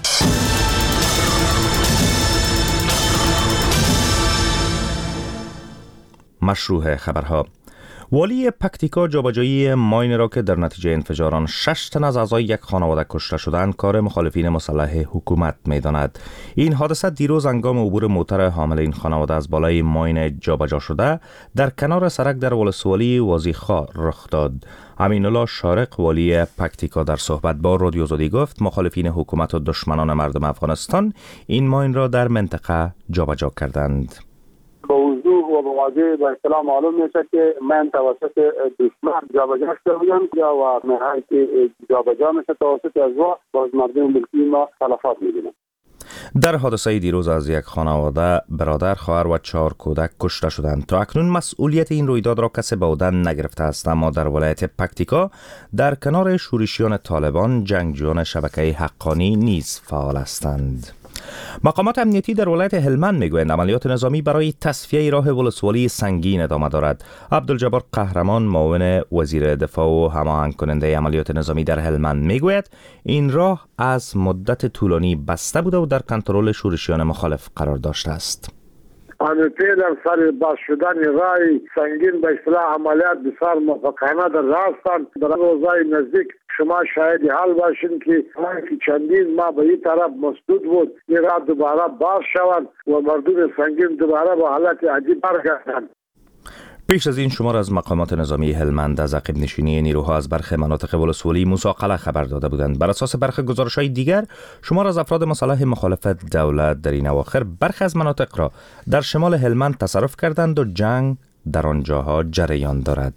مشروع خبرها: والی پکتیکا جابجایی ماین را که در نتیجه انفجار آن شش تن از اعضای یک خانواده کشته شدند کار مخالفین مسلح حکومت می‌داند. این حادثه دیروز هنگام عبور موتر حامل این خانواده از بالای ماین جابجا شده در کنار سرک در ولسوالی وازیخا رخ داد. امین الله شارق والی پکتیکا در صحبت با رادیو آزادی گفت مخالفین حکومت و دشمنان مردم افغانستان این ماین را در منطقه جابجا کردند. با وضوح و با واضح با اطلاع معلوم میشه که من توسط دشمن جابجا شده بودم و نهایی که جابجا میشه توسط ازوا باز مردم ملکی ما تلفات میبینن. در حادثه دیروز از یک خانواده برادر، خواهر و چهار کودک کشته شدند. تا اکنون مسئولیت این رویداد را کسی به عهده نگرفته است، اما در ولایت پکتیکا در کنار شورشیان طالبان جنگجویان شبکه حقانی نیز فعال هستند. مقامات امنیتی در ولایت هلمند میگویند عملیات نظامی برای تصفیه راه ولسوالی سنگین ادامه دارد. عبدالجبار قهرمان معاون وزیر دفاع و هماهنگ کننده عملیات نظامی در هلمند میگوید این راه از مدت طولانی بسته بوده و در کنترل شورشیان مخالف قرار داشته است. آنتی در سر باز شدن رای سنگین به اصطلاح عملیات بسیار موفقانه در راه هستند. در روزهای نزدیک شما شاید حال باشین که چندین ما به این طرف مسدود بود، این راه دوباره باز شوند و مردم سنگین دوباره به حالت عجیب برگردند. پیش از این شمار از مقامات نظامی هلمند از عقب نشینی نیروها از برخی مناطق ولسوالی موسی خبر داده بودند. بر اساس برخی گزارش‌های دیگر شمار از افراد مسلح مخالف دولت در این اواخر برخی از مناطق را در شمال هلمند تصرف کردند و جنگ در آنجاها جریان دارد.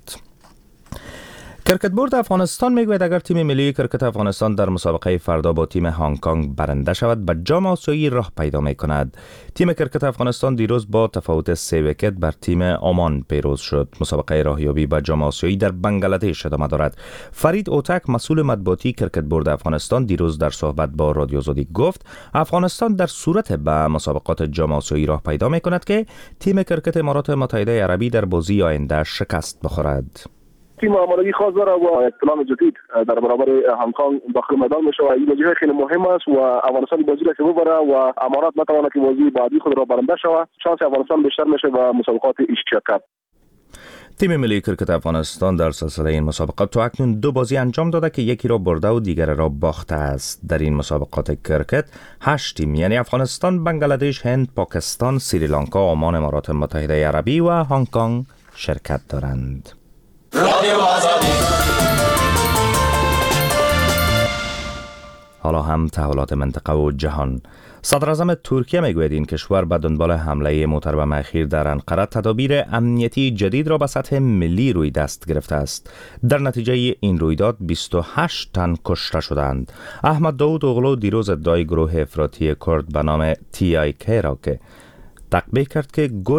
کرکت بورد افغانستان میگوید اگر تیم ملی کرکت افغانستان در مسابقه فردا با تیم هنگ کنگ برنده شود به جام آسیایی راه پیدا می کند. تیم کرکت افغانستان دیروز با تفاوت سه ویکت بر تیم عمان پیروز شد. مسابقه راهیابی به جام آسیایی در بنگلادش ادامه دارد. فرید اوتک مسئول مطبوعاتی کرکت بورد افغانستان دیروز در صحبت با رادیو آزادی گفت افغانستان در صورت به مسابقات جام آسیایی راه پیدا می کند که تیم کرکت امارات متحده عربی در بازی آینده شکست بخورد. تیم آمادگی خاص داره و اطلاع جدید در برابر هنگ کنگ داخل میدان میشه و این بازی خیلی مهم است و افغانستان بازی را که ببره و امارات نتواند که بازی بعدی خود را برنده شود، شانس افغانستان بیشتر میشه و مسابقات ایشیا کاپ. تیم ملی کرکت افغانستان در سلسله این مسابقات تا اکنون دو بازی انجام داده که یکی را برده و دیگر را باخته است. در این مسابقات کرکت هشت تیم یعنی افغانستان، بنگلادش، هند، پاکستان، سریلانکا، عمان، امارات متحده عربی و هنگ کنگ شرکت دارند. حالا هم تحولات منطقه و جهان. صدر اعظم ترکیه میگوید این کشور به دنبال حمله محترم اخیر در انقره تدابیر امنیتی جدید را به سطح ملی روی دست گرفته است. در نتیجه این رویداد بیست و هشت تن کشته شدند. احمد داود اوغلو دیروز ادعای گروه افراطی کرد به نام تی آی کی را که تقبیح کرد که گویا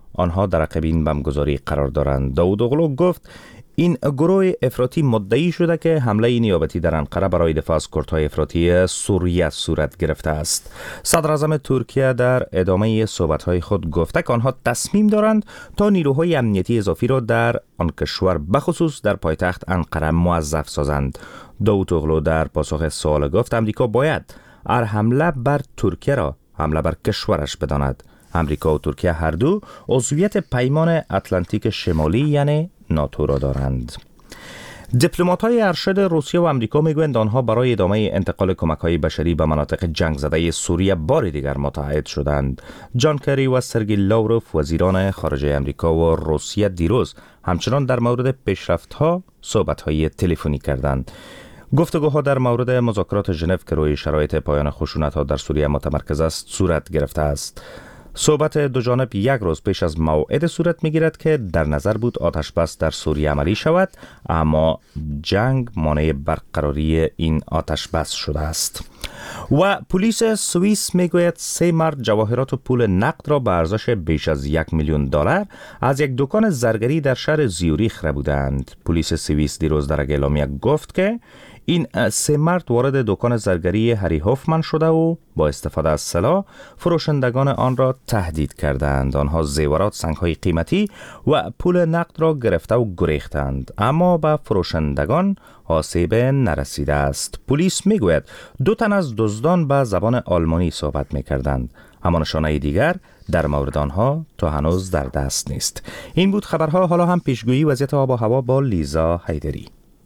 آنها در عقب این بمبگذاری قرار دارند. داوود اغلو گفت این گروه افراطی مدعی شده که حمله نیابتی در انقره برای دفاع از کردهای افراطی سوریه صورت گرفته است. صدر اعظم ترکیه در ادامه صحبت‌های خود گفته که آنها تصمیم دارند تا نیروهای امنیتی اضافی را در آن کشور بخصوص در پایتخت انقره موظف سازند. داوود اغلو در پاسخ سوال گفت امریکا باید هر حمله بر ترکیه را حمله بر کشورش بداند. امریکا و ترکیه هر دو عضویت پیمان اتلانتیک شمالی یعنی ناتو را دارند. دیپلمات‌های ارشد روسیه و امریکا میگویند آنها برای ادامه انتقال کمک‌های بشری به مناطق جنگ زده سوریه بار دیگر متحد شدند. جان کری و سرگئی لاوروف وزیران خارجه امریکا و روسیه دیروز همچنان در مورد پیشرفت‌ها صحبت‌های تلفنی کردند. گفتگوها در مورد مذاکرات ژنو که روی شرایط پایان خشونت‌ها در سوریه متمرکز است صورت گرفته است. صحبت دو جانب یک روز پیش از موعد صورت می‌گیرد که در نظر بود آتش بس در سوریه عملی شود، اما جنگ مانع برقراری این آتش بس شده است. و پلیس سوئیس میگوید سه مرد جواهرات و پول نقد را به ارزش بیش از یک میلیون دلار از یک دکان زرگری در شهر زیوریخ ربودند. پلیس سوئیس دیروز در یک اعلامیه گفت که این سه مرد وارد دکان زرگری هری هوفمن شده و با استفاده از سلاح فروشندگان آن را تهدید کردند. آنها زیورات، سنگ‌های قیمتی و پول نقد را گرفته و گریختند، اما به فروشندگان آسیب نرسیده است. پلیس میگوید دو تن از دزدان به زبان آلمانی صحبت میکردند، اما نشانه دیگر در مورد آنها تا هنوز در دست نیست. این بود خبرها. حالا هم پیشگویی وضعیت آب و هوا با لیزا حیدری.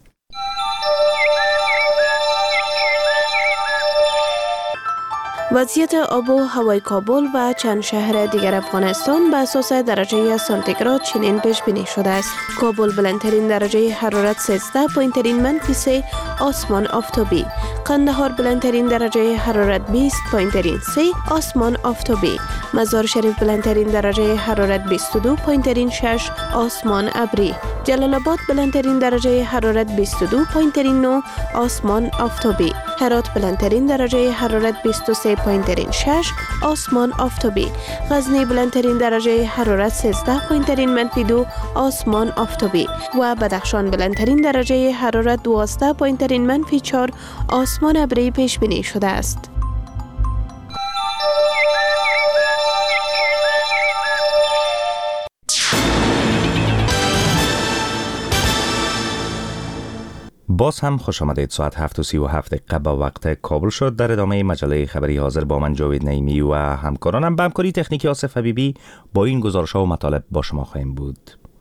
وضعیت آب و هوای کابل و چند شهر دیگر افغانستان به اساس درجه سانتیگراد چنین پیش بینی شده است. کابل بلندترین درجه حرارت سیزده، پایینترین منفی سه، آسمان آفتابی. قندهار بلندترین درجه حرارت بیست، پایینترین سه، آسمان آفتابی. مزار شریف بلندترین درجه حرارت بیست و دو، پایینترین شش، آسمان ابری. جلال آباد بلندترین درجه حرارت بیست و دو، پایینترین نه، آسمان آفتابی. هرات بلندترین درجه حرارت بیست و سه، پایینترین شش، آسمان آفتابی. غزنی بلندترین درجه حرارت سیزده، پایینترین منفی دو، آسمان آفتابی. و بدخشان بلندترین درجه حرارت دوازده، پایینترین منفی چهار، آسمان ابری پیش بینی شده است. باز هم خوش آمدید. ساعت هفت و سی و هفت دقیقه با وقت کابل شد. در ادامه مجله خبری حاضر با من جاوید نعیمی و همکارانم به همکاری تکنیکی آصف حبیبی با این گزارش‌ها و مطالب با شما خواهیم بود.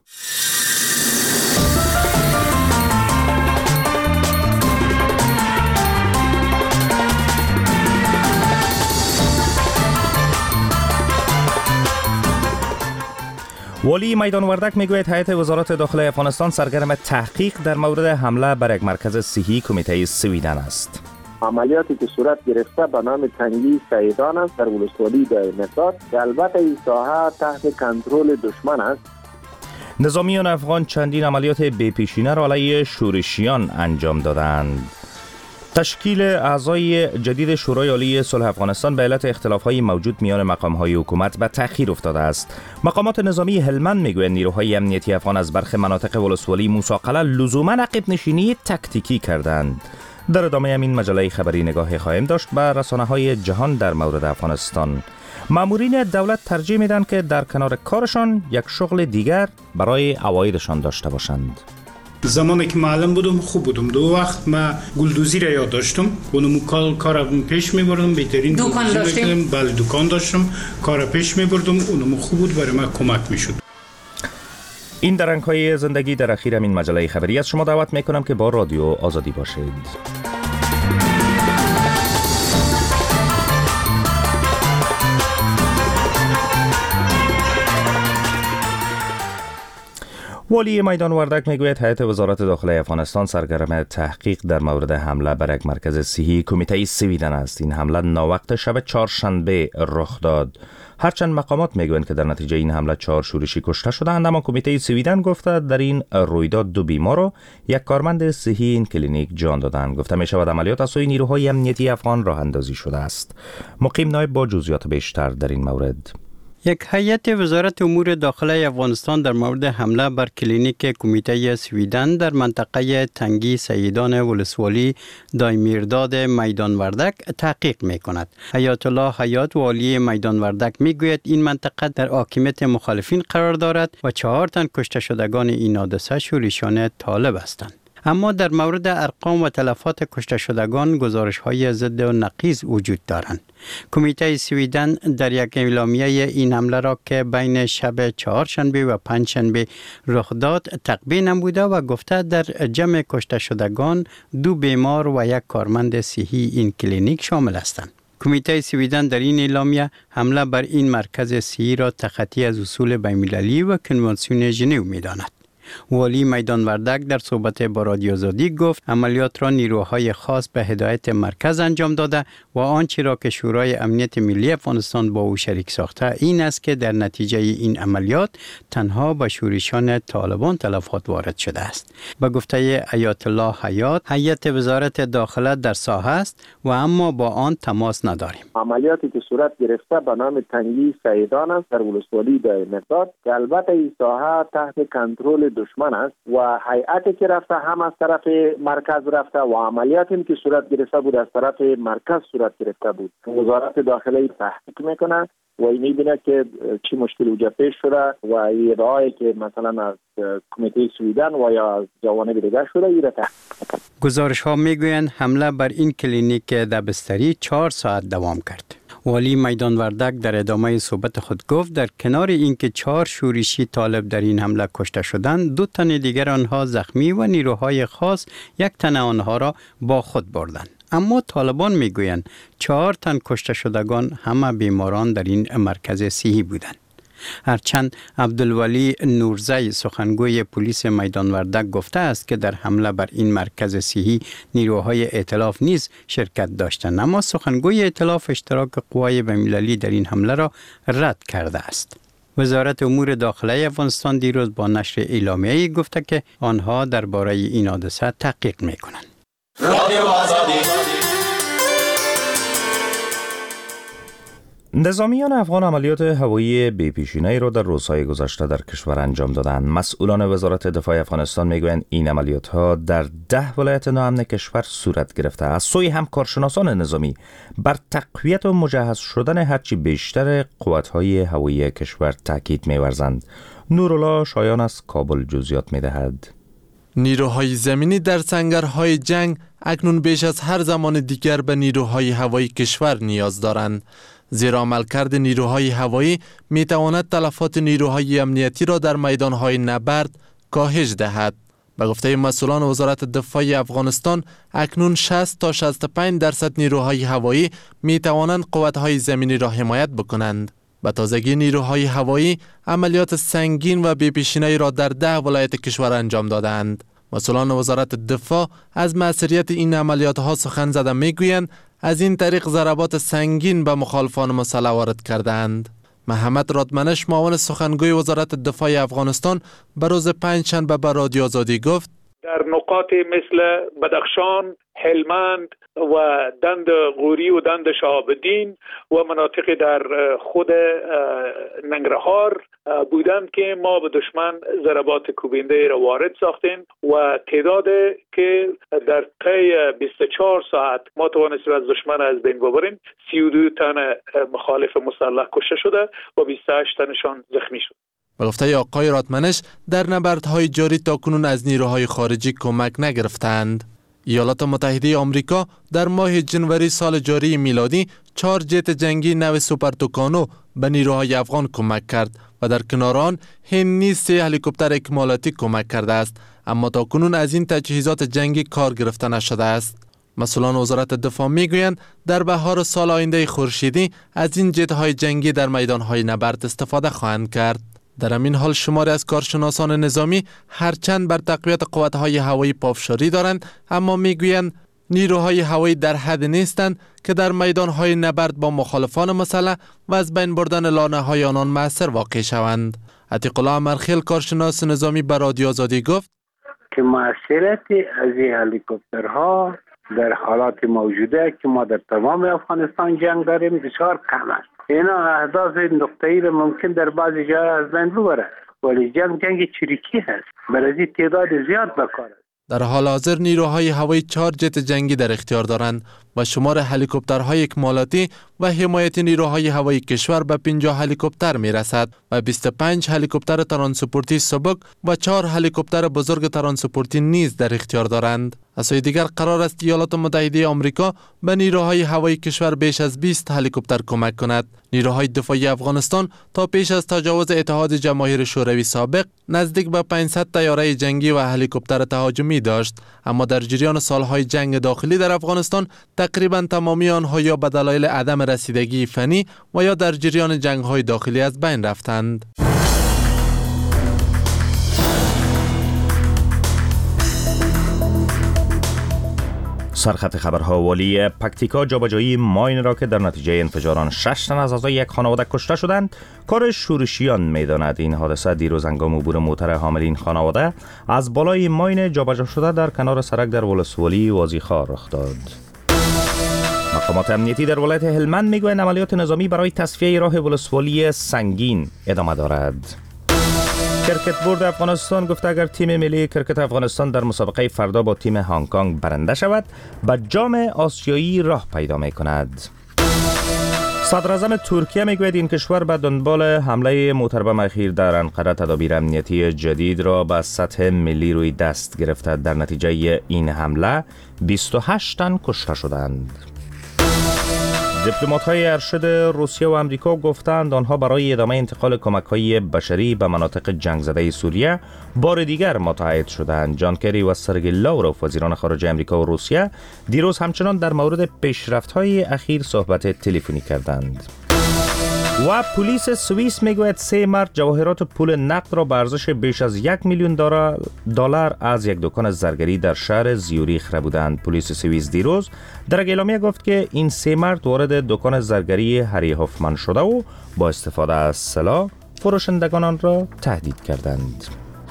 والی میدان وردک میگوید هیئت وزارت داخلی افغانستان سرگرم تحقیق در مورد حمله بر یک مرکز صحی کمیته سویدن است. عملیاتی که صورت گرفته به نام تنگی سیدان است در ولسوالی دایمرداد که البته این ساحه تحت کنترل دشمن است. نظامیان افغان چندین عملیات بی‌پیشینه را علیه شورشیان انجام دادند. تشکیل اعضای جدید شورای عالی صلح افغانستان به علت اختلاف‌های موجود میان مقام‌های حکومت به تأخیر افتاده است. مقامات نظامی هلمند میگویند نیروهای امنیتی افغان از برخی مناطق ولسوالی موسی قلعه لزوما عقب نشینی تکتیکی کردند. در ادامه همین مجله خبری نگاهی خواهیم داشت به رسانه‌های جهان در مورد افغانستان. مامورین دولت ترجیح میدن که در کنار کارشان یک شغل دیگر برای عوایدشان داشته باشند. زمانی که معلم بودم خوب بودم. دو وقت ما گلدوزی را یاد داشتم. اونم کار کارم پیش میبردم. بهترین دکان داشتم. بله دکان داشتم. کار پیش میبردم. اونم خوب بود، برای ما کمک میشد. این درنگ‌های زندگی در اخیر همین مجله خبری از شما دعوت میکنم که با رادیو آزادی باشید. والی میدان وردک میگوید هیئت وزارت داخلی افغانستان سرگرم تحقیق در مورد حمله بر یک مرکز صحی کمیته سویدن است. این حمله ناوقت شب چهارشنبه رخ داد. هرچند مقامات میگویند که در نتیجه این حمله چهار شورشی کشته شدند، اما کمیته سویدن گفته در این رویداد دو بیمار و یک کارمند صحی این کلینیک جان دادند. گفته می شود عملیات از سوی نیروهای امنیتی افغان راه اندازی شده است. مقیم نایب با جزئیات بیشتر در این مورد. یک هیئت وزارت امور داخله افغانستان در مورد حمله بر کلینیک کمیته سویدن در منطقه تنگی سیدان ولسوالی دایمیرداد میدان وردک تحقیق می کند. حیات الله حیات والی میدان وردک می گوید این منطقه در حاکمیت مخالفین قرار دارد و چهار تن کشته شدگان این حادثه شورشیان طالب هستند. اما در مورد ارقام و تلفات کشته شدگان گزارش‌های ضد و نقیض وجود دارند. کمیته سویدن در یک اعلامیه این حمله را که بین شب چهارشنبه و پنجشنبه رخ داد تقبیح نموده و گفته در جمع کشته شدگان دو بیمار و یک کارمند صحی این کلینیک شامل هستند. کمیته سویدن در این اعلامیه حمله بر این مرکز صحی را تخطی از اصول بین‌المللی و کنوانسیون ژنو می‌داند. والی میدان وردک در صحبت با رادیو آزادی گفت عملیات را نیروهای خاص به هدایت مرکز انجام داده و آنچه را که شورای امنیت ملی افغانستان با او شریک ساخته این است که در نتیجه این عملیات تنها به شورشیان طالبان تلفات وارد شده است. به گفته حیات الله حیات، هیئت وزارت داخله در ساحه است و اما با آن تماس نداریم. عملیاتی که صورت گرفته به نام تنگی سیدان است در ولسوالی دایمیرداد که البته این ساحه تحت کنترل دشمن است و هیئتی که رفته هم از طرف مرکز رفته و عملیاتی که صورت گرفته بود از طرف مرکز صورت گرفته بود. وزارت داخله تحقیق میکنه و این میبینه که چی مشکل وجود پیش شده و این راهی که مثلا از کمیته سویدن و یا از جوانب دیگر شده این را تحقیق میکنه. گزارش ها میگویند حمله بر این کلینیک دبستری چهار ساعت دوام کرد. والی میدان وردک در ادامه صحبت خود گفت در کنار اینکه چهار شورشی طالب در این حمله کشته شدند، دو تن دیگر آنها زخمی و نیروهای خاص یک تن آنها را با خود بردند. اما طالبان میگویند چهار تن کشته شدگان همه بیماران در این مرکز صحی بودند. هرچند عبدالولی نورزی سخنگوی پلیس میدان وردک گفته است که در حمله بر این مرکز صحی نیروهای ائتلاف نیز شرکت داشتند، اما سخنگوی ائتلاف اشتراک قوای بین‌المللی در این حمله را رد کرده است. وزارت امور داخله افغانستان دیروز با نشر اعلامیه‌ای گفته که آنها درباره این حادثه تحقیق می‌کنند. نظامیان افغان عملیات هوایی بی‌پیشینه‌ای را در روزهای گذشته در کشور انجام دادند. مسئولان وزارت دفاع افغانستان میگویند این عملیات‌ها در ده ولایت ناامن کشور صورت گرفته. از سوی هم کارشناسان نظامی بر تقویت و مجهز شدن هرچی بیشتر قوت‌های هوایی کشور تاکید می‌ورزند. نورالله شایان از کابل جزئیات می‌دهد. نیروهای زمینی در سنگرهای جنگ اکنون بیش از هر زمان دیگر به نیروهای هوایی کشور نیاز دارند، زیرا عملکرد نیروهای هوایی می تواند تلفات نیروهای امنیتی را در میدانهای نبرد کاهش دهد. به گفته مسئولان وزارت دفاع افغانستان اکنون شصت تا شصت و پنج درصد نیروهای هوایی می توانند قوت‌های زمینی را حمایت بکنند. به تازگی نیروهای هوایی عملیات سنگین و بی‌پیشینه‌ای را در ده ولایت کشور انجام دادند. مسئولان وزارت دفاع از موثریت این عملیات ها سخن زده میگویند از این طریق ضربات سنگین به مخالفان مسلح وارد کردند. محمد رادمنش معاون سخنگوی وزارت دفاع افغانستان به روز پنجشنبه به رادیو آزادی گفت در نقاط مثل بدخشان، هلمند و دند غوری و دند شهاب‌الدین و مناطق در خود ننگرهار بودند که ما به دشمن ضربات کوبنده را وارد ساختیم و تعداد که در طی بیست و چهار ساعت ما توانستیم از دشمن از بین ببریم. سی و دو تن مخالف مسلح کشته شده و بیست و هشت تنشان زخمی شد. به گفته آقای رادمنش در نبردهای جاری تاکنون از نیروهای خارجی کمک نگرفتند. ایالات متحده آمریکا در ماه جنوری سال جاری میلادی چهار جت جنگی نو سوپر توکانو به نیروهای افغان کمک کرد و در کنار آن هند نیز سه هلیکوپتر اکمالاتی کمک کرده است، اما تاکنون از این تجهیزات جنگی کار گرفته نشده است. مسئولان وزارت دفاع میگویند در بهار سال آینده خورشیدی از این جت های جنگی در میدان های نبرد استفاده خواهند کرد. در همین حال شماری از کارشناسان نظامی هرچند بر تقویت قوت‌های هوایی پافشاری دارند، اما میگویند نیروهای هوایی در حد نیستند که در میدان‌های نبرد با مخالفان مسلح و از بین بردن لانه‌های آنان مؤثر واقع شوند. عتیق الله امرخیل کارشناس نظامی به رادیو آزادی گفت که موثریت از این هلیکوپترها در حالات موجوده که ما در تمام افغانستان جنگ داریم بسیار کم است. اینا اهداف نقطه‌ای را ممکن در بعضی جاها از بین ببره، ولی جنگ جنگ چریکی هست، برای تعداد زیاد بکار. در حال حاضر نیروهای هوایی چهار جت جنگی در اختیار دارند و شمار هلیکوپترهای اکمالاتی و حمایت نیروهای هوایی کشور به پنجاه هلیکوپتر می رسد و بیست و پنج هلیکوپتر ترانسپورتی سبک و چهار هلیکوپتر بزرگ ترانسپورتی نیز در اختیار دارند. از سوی دیگر قرار است ایالات متحده آمریکا به نیروهای هوایی کشور بیش از بیست هلیکوپتر کمک کند. نیروهای دفاعی افغانستان تا پیش از تجاوز اتحاد جماهیر شوروی سابق نزدیک به پانصد طیاره جنگی و هلیکوپتر تهاجمی داشت، اما در جریان سالهای جنگ داخلی در افغانستان تقریبا تمامی آنها یا به دلایل عدم رسیدگی فنی و یا در جریان جنگ‌های داخلی از بین رفتند. سرخط خبرها والی پکتیکا جابجایی ماین را که در نتیجه انفجار آن شش تن از اعضای یک خانواده کشته شدند کار شورشیان می‌داند. این حادثه دیروز هنگام عبور موتر حامل خانواده از بالای ماین جابجا شده در کنار سرک در ولسوالی وازیخا رخ داد. مقامات امنیتی در ولایت هلمند میگویند عملیات نظامی برای تصفیه راه ولسوالی سنگین ادامه دارد. کرکت بورد افغانستان گفته اگر تیم ملی کرکت افغانستان در مسابقه فردا با تیم هنگ کنگ برنده شود به جام آسیایی راه پیدا می کند. صدر اعظم ترکیه میگوید این کشور به دنبال حمله محترم اخیر در انقره تدابیر امنیتی جدید را به سطح ملی روی دست گرفته. در نتیجه این حمله بیست و هشت تن کشته شدند. دیپلمات‌های ارشد روسیه و امریکا گفتند آنها برای ادامه انتقال کمک‌های بشری به مناطق جنگ زده سوریه بار دیگر متحد شدند. جان کری و سرگئی لاوروف وزیران خارجه امریکا و روسیه دیروز همچنان در مورد پیشرفت‌های اخیر صحبت تلفنی کردند. و پلیس سوئیس میگوید سه مرد جواهرات پول نقد را به ارزش بیش از یک میلیون دلار از یک دکان زرگری در شهر زیوریخ خریده بودند. پلیس سوئیس دیروز در اعلامیه گفت که این سه مرد وارد دکان زرگری هری هوفمن شده و با استفاده از سلاح فروشندگان آن را تهدید کردند.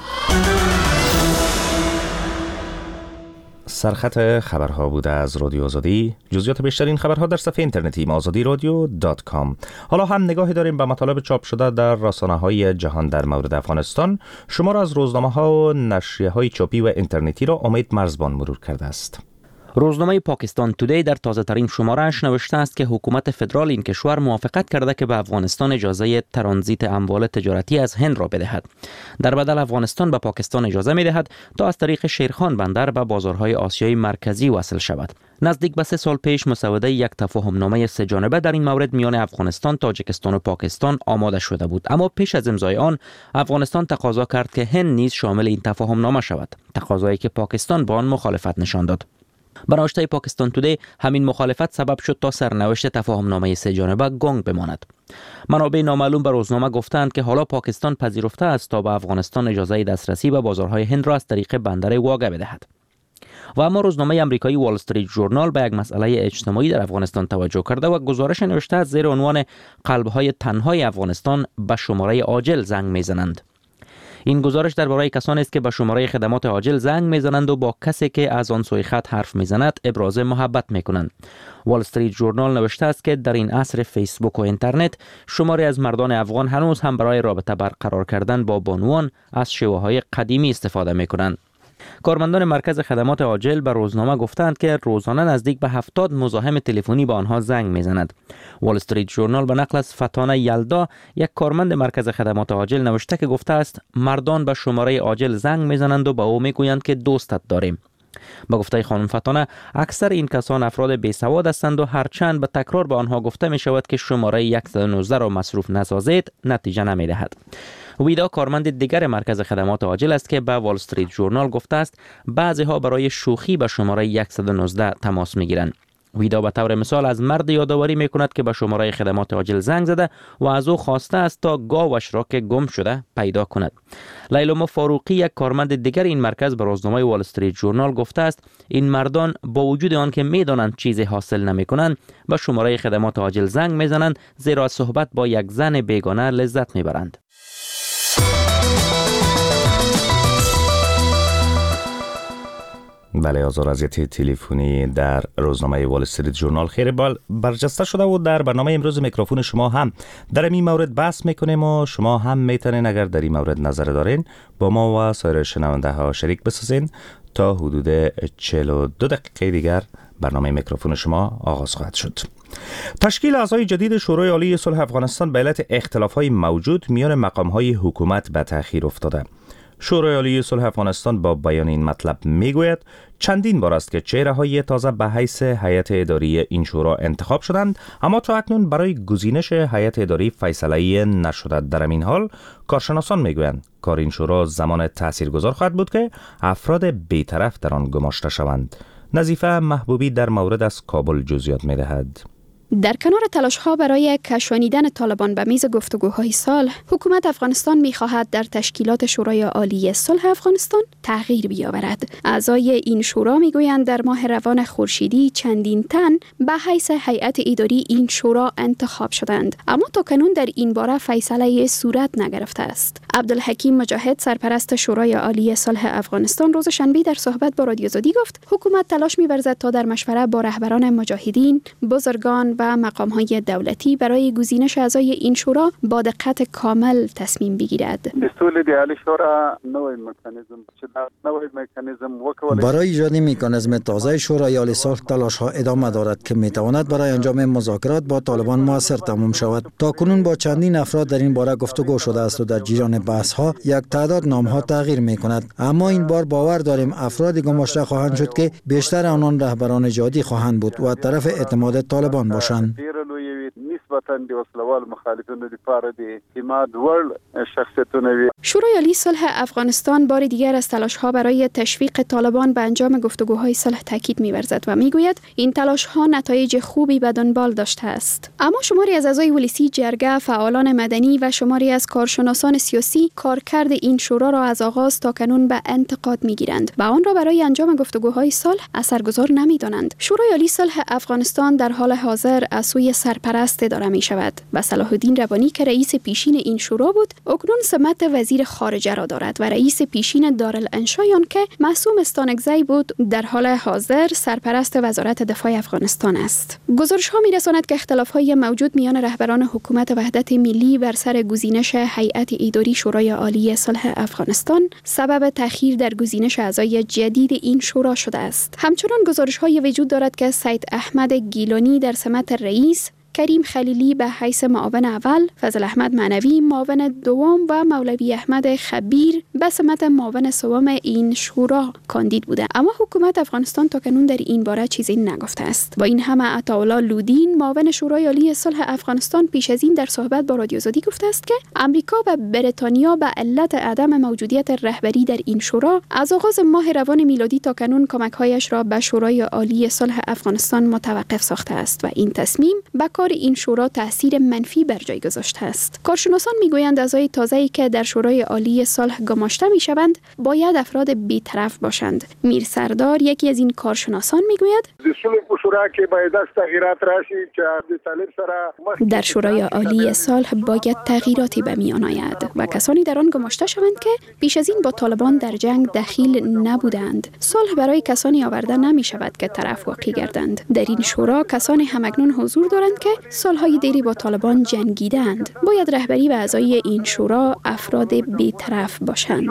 سرخط خبرها بوده از رادیو آزادی. جزئیات بیشتر این خبرها در صفحه اینترنتی آزادی رادیو دات کام. حالا هم نگاهی داریم به مطالب چاپ شده در رسانه‌های جهان در مورد افغانستان. شما را از روزنامه‌ها و نشریه‌های چاپی و اینترنتی را امید مرزبان مرور کرده است. روزنامه پاکستان تودی در تازه ترین شماره‌اش نوشته است که حکومت فدرال این کشور موافقت کرده که به افغانستان اجازه ترانزیت اموال تجارتی از هند را بدهد. در بدل افغانستان به پاکستان اجازه می‌دهد تا از طریق شیرخان بندر به بازارهای آسیای مرکزی وصل شود. نزدیک به سه سال پیش مسوده یک تفاهمنامه سه جانبه در این مورد میان افغانستان، تاجیکستان و پاکستان آماده شده بود، اما پیش از امضای آن افغانستان تقاضا کرد که هند نیز شامل این تفاهمنامه شود، تقاضایی که پاکستان با آن مخالفت نشان داد. به نوشته پاکستان تودی همین مخالفت سبب شد تا سرنوشت تفاهمنامه سه جانبه گنگ بماند. منابع نامعلوم به روزنامه گفتند که حالا پاکستان پذیرفته است تا به افغانستان اجازه دسترسی به بازارهای هند را از طریق بندر واگه بدهد. و اما روزنامه امریکایی وال استریت ژورنال به یک مسئله اجتماعی در افغانستان توجه کرده و گزارش نوشته است زیر عنوان قلب‌های تنهای افغانستان به شماره عاجل زنگ میزنند. این گزارش درباره کسانی است که به شماره خدمات عاجل زنگ میزنند و با کسی که از آن سوی خط حرف میزند ابراز محبت میکنند. وال استریت ژورنال نوشته است که در این عصر فیسبوک و اینترنت شماری از مردان افغان هنوز هم برای رابطه برقرار کردن با بانوان از شیوه‌های قدیمی استفاده میکنند. کارمندان مرکز خدمات عاجل به روزنامه گفتند که روزانه نزدیک به هفتاد مزاحم تلفنی به آنها زنگ میزند. وال استریت ژورنال به نقل از فتانه یلدا، یک کارمند مرکز خدمات عاجل، نوشته که گفته است مردان به شماره عاجل زنگ میزنند و به او میگویند که دوستت داریم. با گفته خانم فتانه اکثر این کسان افراد بیسواد هستند و هرچند به تکرار به آنها گفته می شود که شماره صد و نوزده را مصروف نسازید نتیجه نمی دهد. ویدا کارمند دیگر مرکز خدمات عاجل است که به وال استریت ژورنال گفته است بعضی ها برای شوخی به شماره صد و نوزده تماس می گیرند. ویدا به طور مثال از مرد یادآوری می کند که به شماره خدمات عاجل زنگ زده و از او خواسته است تا گاوش را که گم شده پیدا کند. لیلوما فاروقی، یک کارمند دیگر این مرکز، به روزنامه وال استریت ژورنال گفته است این مردان با وجود آن که می دانند چیزی حاصل نمی کنند به شماره خدمات عاجل زنگ می زنند، زیرا صحبت با یک زن بیگانه لذت می برند. بله، آزار اذیت تلفنی در روزنامه وال استریت ژورنال خیر بال برجسته شده و در برنامه امروز میکروفون شما هم در این مورد بحث میکنیم و شما هم میتونین اگر در این مورد نظر دارین با ما و سایر شنونده ها شریک بسازین. تا حدود چهل و دو دقیقه دیگر برنامه میکروفون شما آغاز خواهد شد. تشکیل اعضای جدید شورای عالی صلح افغانستان به علت اختلاف‌های موجود میان مقام‌های حکومت به تأخیر افتاده. شورای عالی صلح افغانستان با بیان این مطلب میگوید چندین بار است که چهره‌های تازه به حیث هیئت اداری این شورا انتخاب شدند، اما تا اکنون برای گزینش هیئت اداری فیصله‌ای نشده. در این حال کارشناسان میگویند کار این شورا زمان تاثیرگذار خواهد بود که افراد بی‌طرف در آن گماشته شوند. نظیفه محبوبی در مورد از کابل جزئیات می‌دهد. در کنار تلاش‌ها برای کشانیدن طالبان به میز گفتگوهای صلح، حکومت افغانستان می‌خواهد در تشکیلات شورای عالی صلح افغانستان تغییر بیاورد. اعضای این شورا می‌گویند در ماه روان خورشیدی چندین تن به حیث هیئت اداری این شورا انتخاب شدند، اما تاکنون در این باره فیصله صورت نگرفته است. عبدالحکیم مجاهد، سرپرست شورای عالی صلح افغانستان، روز شنبه در صحبت با رادیو زادی گفت حکومت تلاش می‌ورزد تا در مشوره با رهبران مجاهدین، بزرگان و مقام‌های دولتی برای گزینش اعضای این شورا با دقت کامل تصمیم بگیرد. برای ایجاد مکانیزم تازه شورای عالی صلح تلاش‌ها ادامه دارد که می‌تواند برای انجام مذاکرات با طالبان موثر تمام شود. تاکنون با چندین افراد در این باره گفتگو شده است و در جریان بحث‌ها یک تعداد نام‌ها تغییر می‌کند، اما این بار باور داریم افرادی گماشته خواهند شد که بیشتر آنان رهبران جادی خواهند بود و طرف اعتماد طالبان باشند. شورای عالی صلح افغانستان بار دیگر از تلاش‌ها برای تشویق طالبان به انجام گفتگوهای صلح تاکید می‌ورزد و می‌گوید این تلاش‌ها نتایج خوبی به دنبال داشته است. اما شماری از اعضای ولسی جرگه، فعالان مدنی و شماری از کارشناسان سیاسی کارکرد این شورا را از آغاز تا کنون به انتقاد می‌گیرند و آن را برای انجام گفتگوهای صلح اثرگذار نمی‌دانند. شورای عالی صلح افغانستان در حال حاضر از سوی سرپرست اداره می شود و صلاح الدین ربانی که رئیس پیشین این شورا بود اکنون سمت وزیر خارجه را دارد و رئیس پیشین دارالانشایان که معصوم استانکزی بود در حال حاضر سرپرست وزارت دفاع افغانستان است. گزارش ها می رساند که اختلاف های موجود میان رهبران حکومت وحدت ملی بر سر گزینش هیئت اداری شورای عالی صلح افغانستان سبب تأخیر در گزینش اعضای جدید این شورا شده است. همچنان گزارش های وجود دارد که سید احمد گیلانی در سمت رئیس، کریم خلیلی به حیث معاون اول، فضل احمد معنوی معاون دوم و مولوی احمد خبیر به سمت معاون سوم این شورا کاندید بوده، اما حکومت افغانستان تاکنون در این باره چیزی نگفته است. با این همه عطاالله لودین معاون شورای عالی صلح افغانستان پیش از این در صحبت با رادیو زادی گفته است که امریکا و بریتانیا به علت عدم موجودیت رهبری در این شورا از آغاز ماه روان میلادی تاکنون کمک‌هایش را به شورای عالی صلح افغانستان متوقف ساخته است و این تصمیم به کار این شورا تأثیر منفی بر جای گذاشته است. کارشناسان میگویند اعضای تازه‌ای که در شورای عالی صلح گماشته میشوند باید افراد بی‌طرف باشند. میر سردار یکی از این کارشناسان میگوید در شورای عالی صلح باید تغییراتی به میان آید و کسانی در آن گماشته شوند که پیش از این با طالبان در جنگ دخیل نبودند. صلح برای کسانی آورده نمی شود که طرف واقع گردند. در این شورا کسانی همکنون حضور دارند که سالهای دیری با طالبان جنگیدند. باید رهبری و اعضای این شورا افراد بی‌طرف باشند.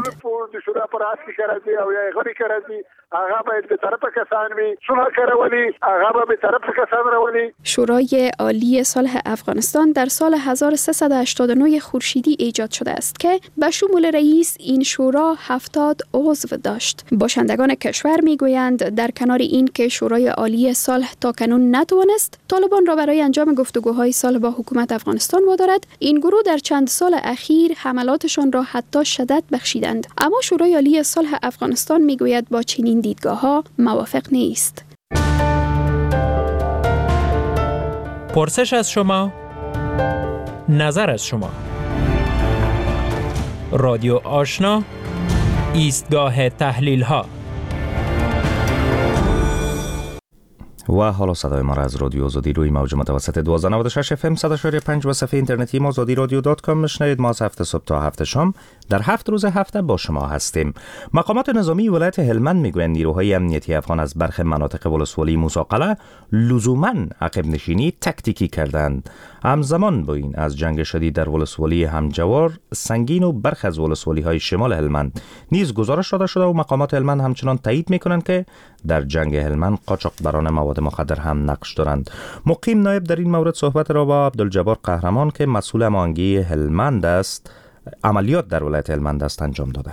شورای عالی صلح افغانستان در سال هزار و سیصد و هشتاد و نه خورشیدی ایجاد شده است که به شمول رئیس این شورا هفتاد عضو داشت. باشندگان کشور میگویند در کنار این که شورای عالی صلح تاکنون نتوانست طالبان را برای انجام گفتگوهای صلح با حکومت افغانستان وادارد، این گروه در چند سال اخیر حملاتشان را حتی شدت بخشیدند. اما شورای عالی صلح افغانستان میگوید با چنین دیدگاه‌ها موافق نیست. پرسش از شما، نظر از شما. رادیو آشنا، ایستگاه تحلیل ها. و حالا صدای ما را از رادیو آزادی روی موج متوسط دوازده نود و شش اف ام صد و شش و پنج و صفحه اینترنتی ما آزادی رادیو دات کام میشنوید. ما از هفت صبح تا هفت شام در هفت روز هفته با شما هستیم. مقامات نظامی ولایت هلمند میگویند نیروهای امنیتی افغان از برخی مناطق ولسوالی موسی قلعه لزوما عقب نشینی تکتیکی کردند. همزمان با این از جنگ شدید در ولسوالی همجوار، سنگین و برخی از ولسوالی های شمال هلمند نیز گزارش داده شده و مقامات هلمند همچنان تایید میکنند که در جنگ هلمند قاچاقبران مواد مخدر هم نقش دارند. مقیم نایب در این مورد صحبت را با عبدالجبار قهرمان که مسئول امانگی هلمند است، عملیات در ولایت هلمند است، انجام داده.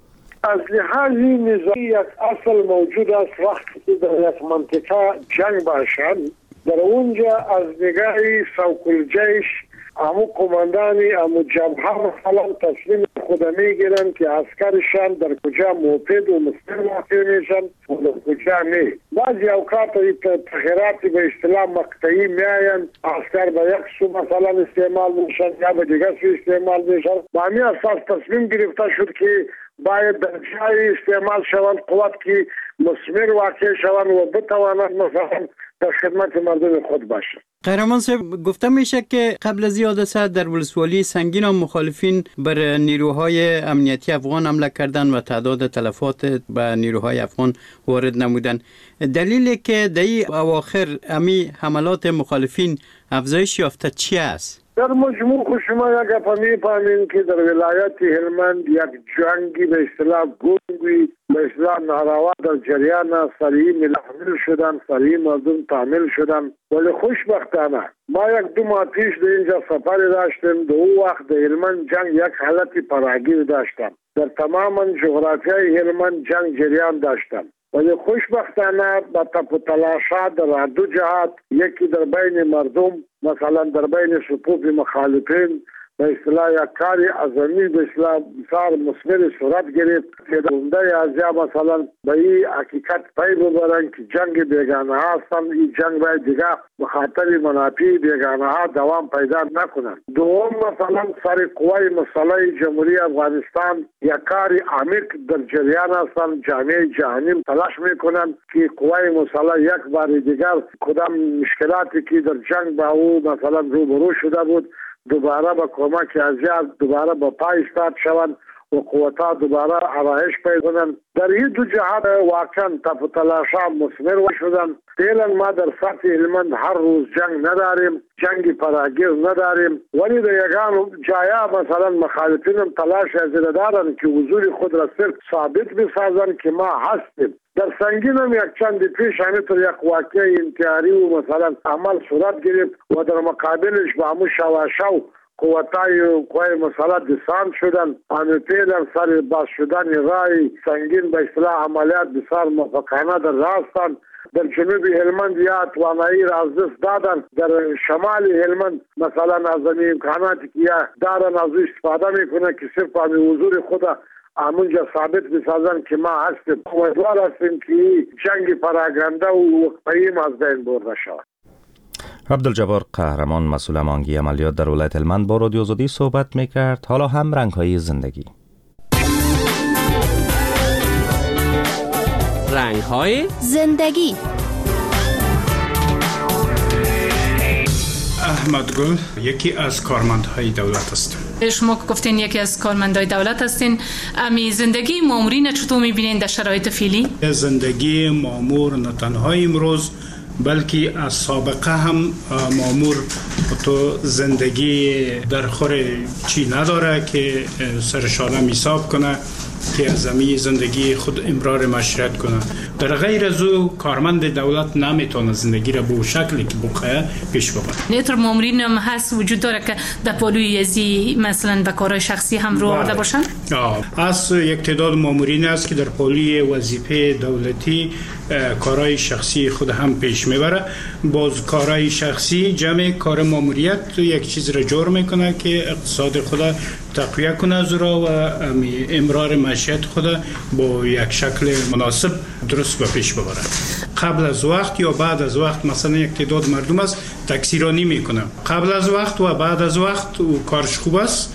از لحاظ نظامی یک اصل موجود است وقتی که در یک منطقه جنگ باشد، در اونجا از نگاه سوکل جیش امو کماندانی امو جبهه مثلا تصمیم خود میگیرن که عسکرشان در کجا موپد و مستر واقع میشن و در کجا نه. بعضی اوقات تغییراتی به اصطلاح مقطعی میاین، عسکر به یک سو مثلا استعمال میشن یا به دیگر سو استعمال میشن. با همین اساس تصمیم گرفته شد که باید در جای استعمال شوند قوت که مسمر واقع شوند و بتوانند مثلا در خدمت مردم خود باشند. قهرمان صاحب، گفته میشه که قبل از این حادثه در ولسوالی سنگین و مخالفین بر نیروهای امنیتی افغان حمله کردند و تعداد تلفات به نیروهای افغان وارد نمودند. دلیلی که در این اواخر امی حملات مخالفین افزایش یافته چی است؟ در مجموع خود شما یک اپا میفهمین که در ولایت هلمند یک جنگی به اصطلاح گنگی به اصطلاح ناروا در جریان سریع ملحمل شدن، سریع مردم تعمیل شدن. ولی خوشبختانه ما یک دو ماه پیش در اینجا سفر داشتیم. در او وقت در هلمند جنگ یک حالت پراگیر داشتم. در تماما جغرافیای هلمند جنگ جریان داشتم. ولی خوشبختانه با تپ و تلاشات در دو جهات، یکی در بین مردم مثلا در بین صفوف مخالفین به اصطلاح یک کاری عظیمی به اصطلاح بسیار مثمر صورت گرفت که در عمده ازیا مثلا به این حقیقت پی ببرن که جنگ بیگانه هستن. این جنگ باید دیگه بخاطر منافع بیگانه ها دوام پیدا نکنن. دوم مثلا سر قوای مسلح جمهوری افغانستان یک کاری عمیق در جریان هستن. جامعه جهانی تلاش میکنن که قوای مسلح یک بار دیگر کدام مشکلاتی که در جنگ با او مثلا روبرو شده بود دوباره با کمک ازیاد دوباره با پای استاد شوند و قوتا دوباره آرایش پیدا کنند. در این دو جهات واقعا تپ تلاشا مثمر شدن. فعلا ما در سطح هلمند هر روز جنگ نداریم، جنگی پراگیر نداریم، ولی در یگان جایا مثلا مخالفین هم تلاش از دارن که حضور خود را صرف ثابت بسازن که ما هستیم. در سنگین هم یک چند پیش همینطور یک واقعه انتحاری و مثلا عمل صورت گرفت و در مقابلش با همون شواشو قوتای قوای مسلح دسان شدن. همه پیلن سر باز شدن رای سنگین به اصطلاح عملیات بسیار موفقانه در راستن. در جنوب هلمند یا توانایی را از دست دادن. در شمال هلمند مثلا از این امکاناتی که دارن از استفاده میکنن که صرف همین حضور خود همونجا ثابت بسازن که ما هستیم. امیدوار هستیم که جنگ پراگنده و وقتیم از بین برده شود. عبدالجبار قهرمان مسئول امانگی عملیات در ولایت هلمند با رادیو آزادی صحبت میکرد. حالا هم رنگ‌های زندگی. رنگ‌های زندگی. احمد گل یکی از کارمندهای دولت است. شما که گفتین یکی از کارمندهای دولت هستین، امی زندگی مامورین چطور میبینین در شرایط فعلی؟ زندگی مامور نه تنها امروز بلکه از سابقه هم مامور تو زندگی در خور چی نداره که سرشانه حساب کنه که از زمین زندگی خود امرار معاشرت کنه. در غیر از او کارمند دولت نمیتونه زندگی را به شکلی که بخواه پیش ببره. نیتر مامورین هم هست وجود داره که در پالوی ازی مثلا به کارهای شخصی هم رو آورده باشن؟ آه از یک تعداد مامورین هست که در پالوی وظیفه دولتی کارهای شخصی خود هم پیش میبره. باز کارهای شخصی جمع کار ماموریت یک چیز را جور میکنه که اقتصاد خود تقویه کنه زورا و امرار معیشت خود با یک شکل مناسب درست به پیش ببره. قبل از وقت یا بعد از وقت مثلا یک تعداد مردم است تکثیرانی میکنه. قبل از وقت و بعد از وقت و کارش خوب است.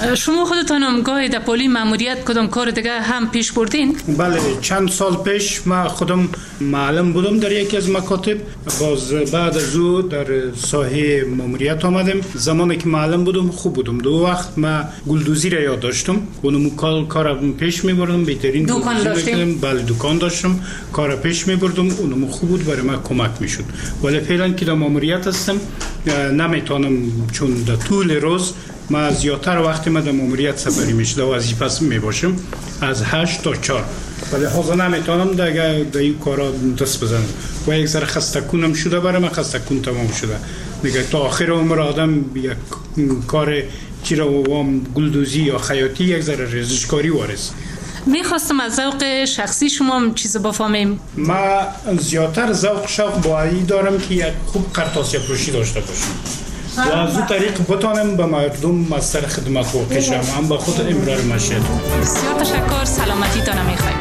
شما خودتان هم گاهی در پلی ماموریت کدام کار دیگه هم پیش بردین؟ بله، چند سال پیش ما خودم معلم بودم در یکی از مکاتب. باز بعد از او در ساحه ماموریت آمدم. زمانی که معلم بودم خوب بودم. دو وقت ما گلدوزی را یاد داشتم. اونم کار کار پیش می‌بردم. بهترین دکان داشتم. بله، دکان داشتم. کار پیش می‌بردم. اونم خوب بود، برای ما کمک می‌شد. ولی فعلا که در ماموریت هستم نمیتونم، چون در طول روز ما زیادتر وقتی ما در ماموریت سفری میشه و وظیفه می باشم از هشت تا چهار. ولی حاضر نمیتونم دیگه در این کارا دست بزنم و یک ذره خسته کنم شده، برای من خسته کن تمام شده دیگه. تا آخر عمر آدم یک کار چیرا و گلدوزی یا خیاطی یک ذره ریزشکاری وارث. میخواستم از ذوق شخصی شما هم چیز بفهمیم. ما زیادتر ذوق شوق با این دارم که یک خوب قرطاسی فروشی داشته باشم و از اون طریق بتانم به مردم مستر خدمت واقع شم، هم به خود امرار مشهد. بسیار تشکر، سلامتی تانم میخوایم.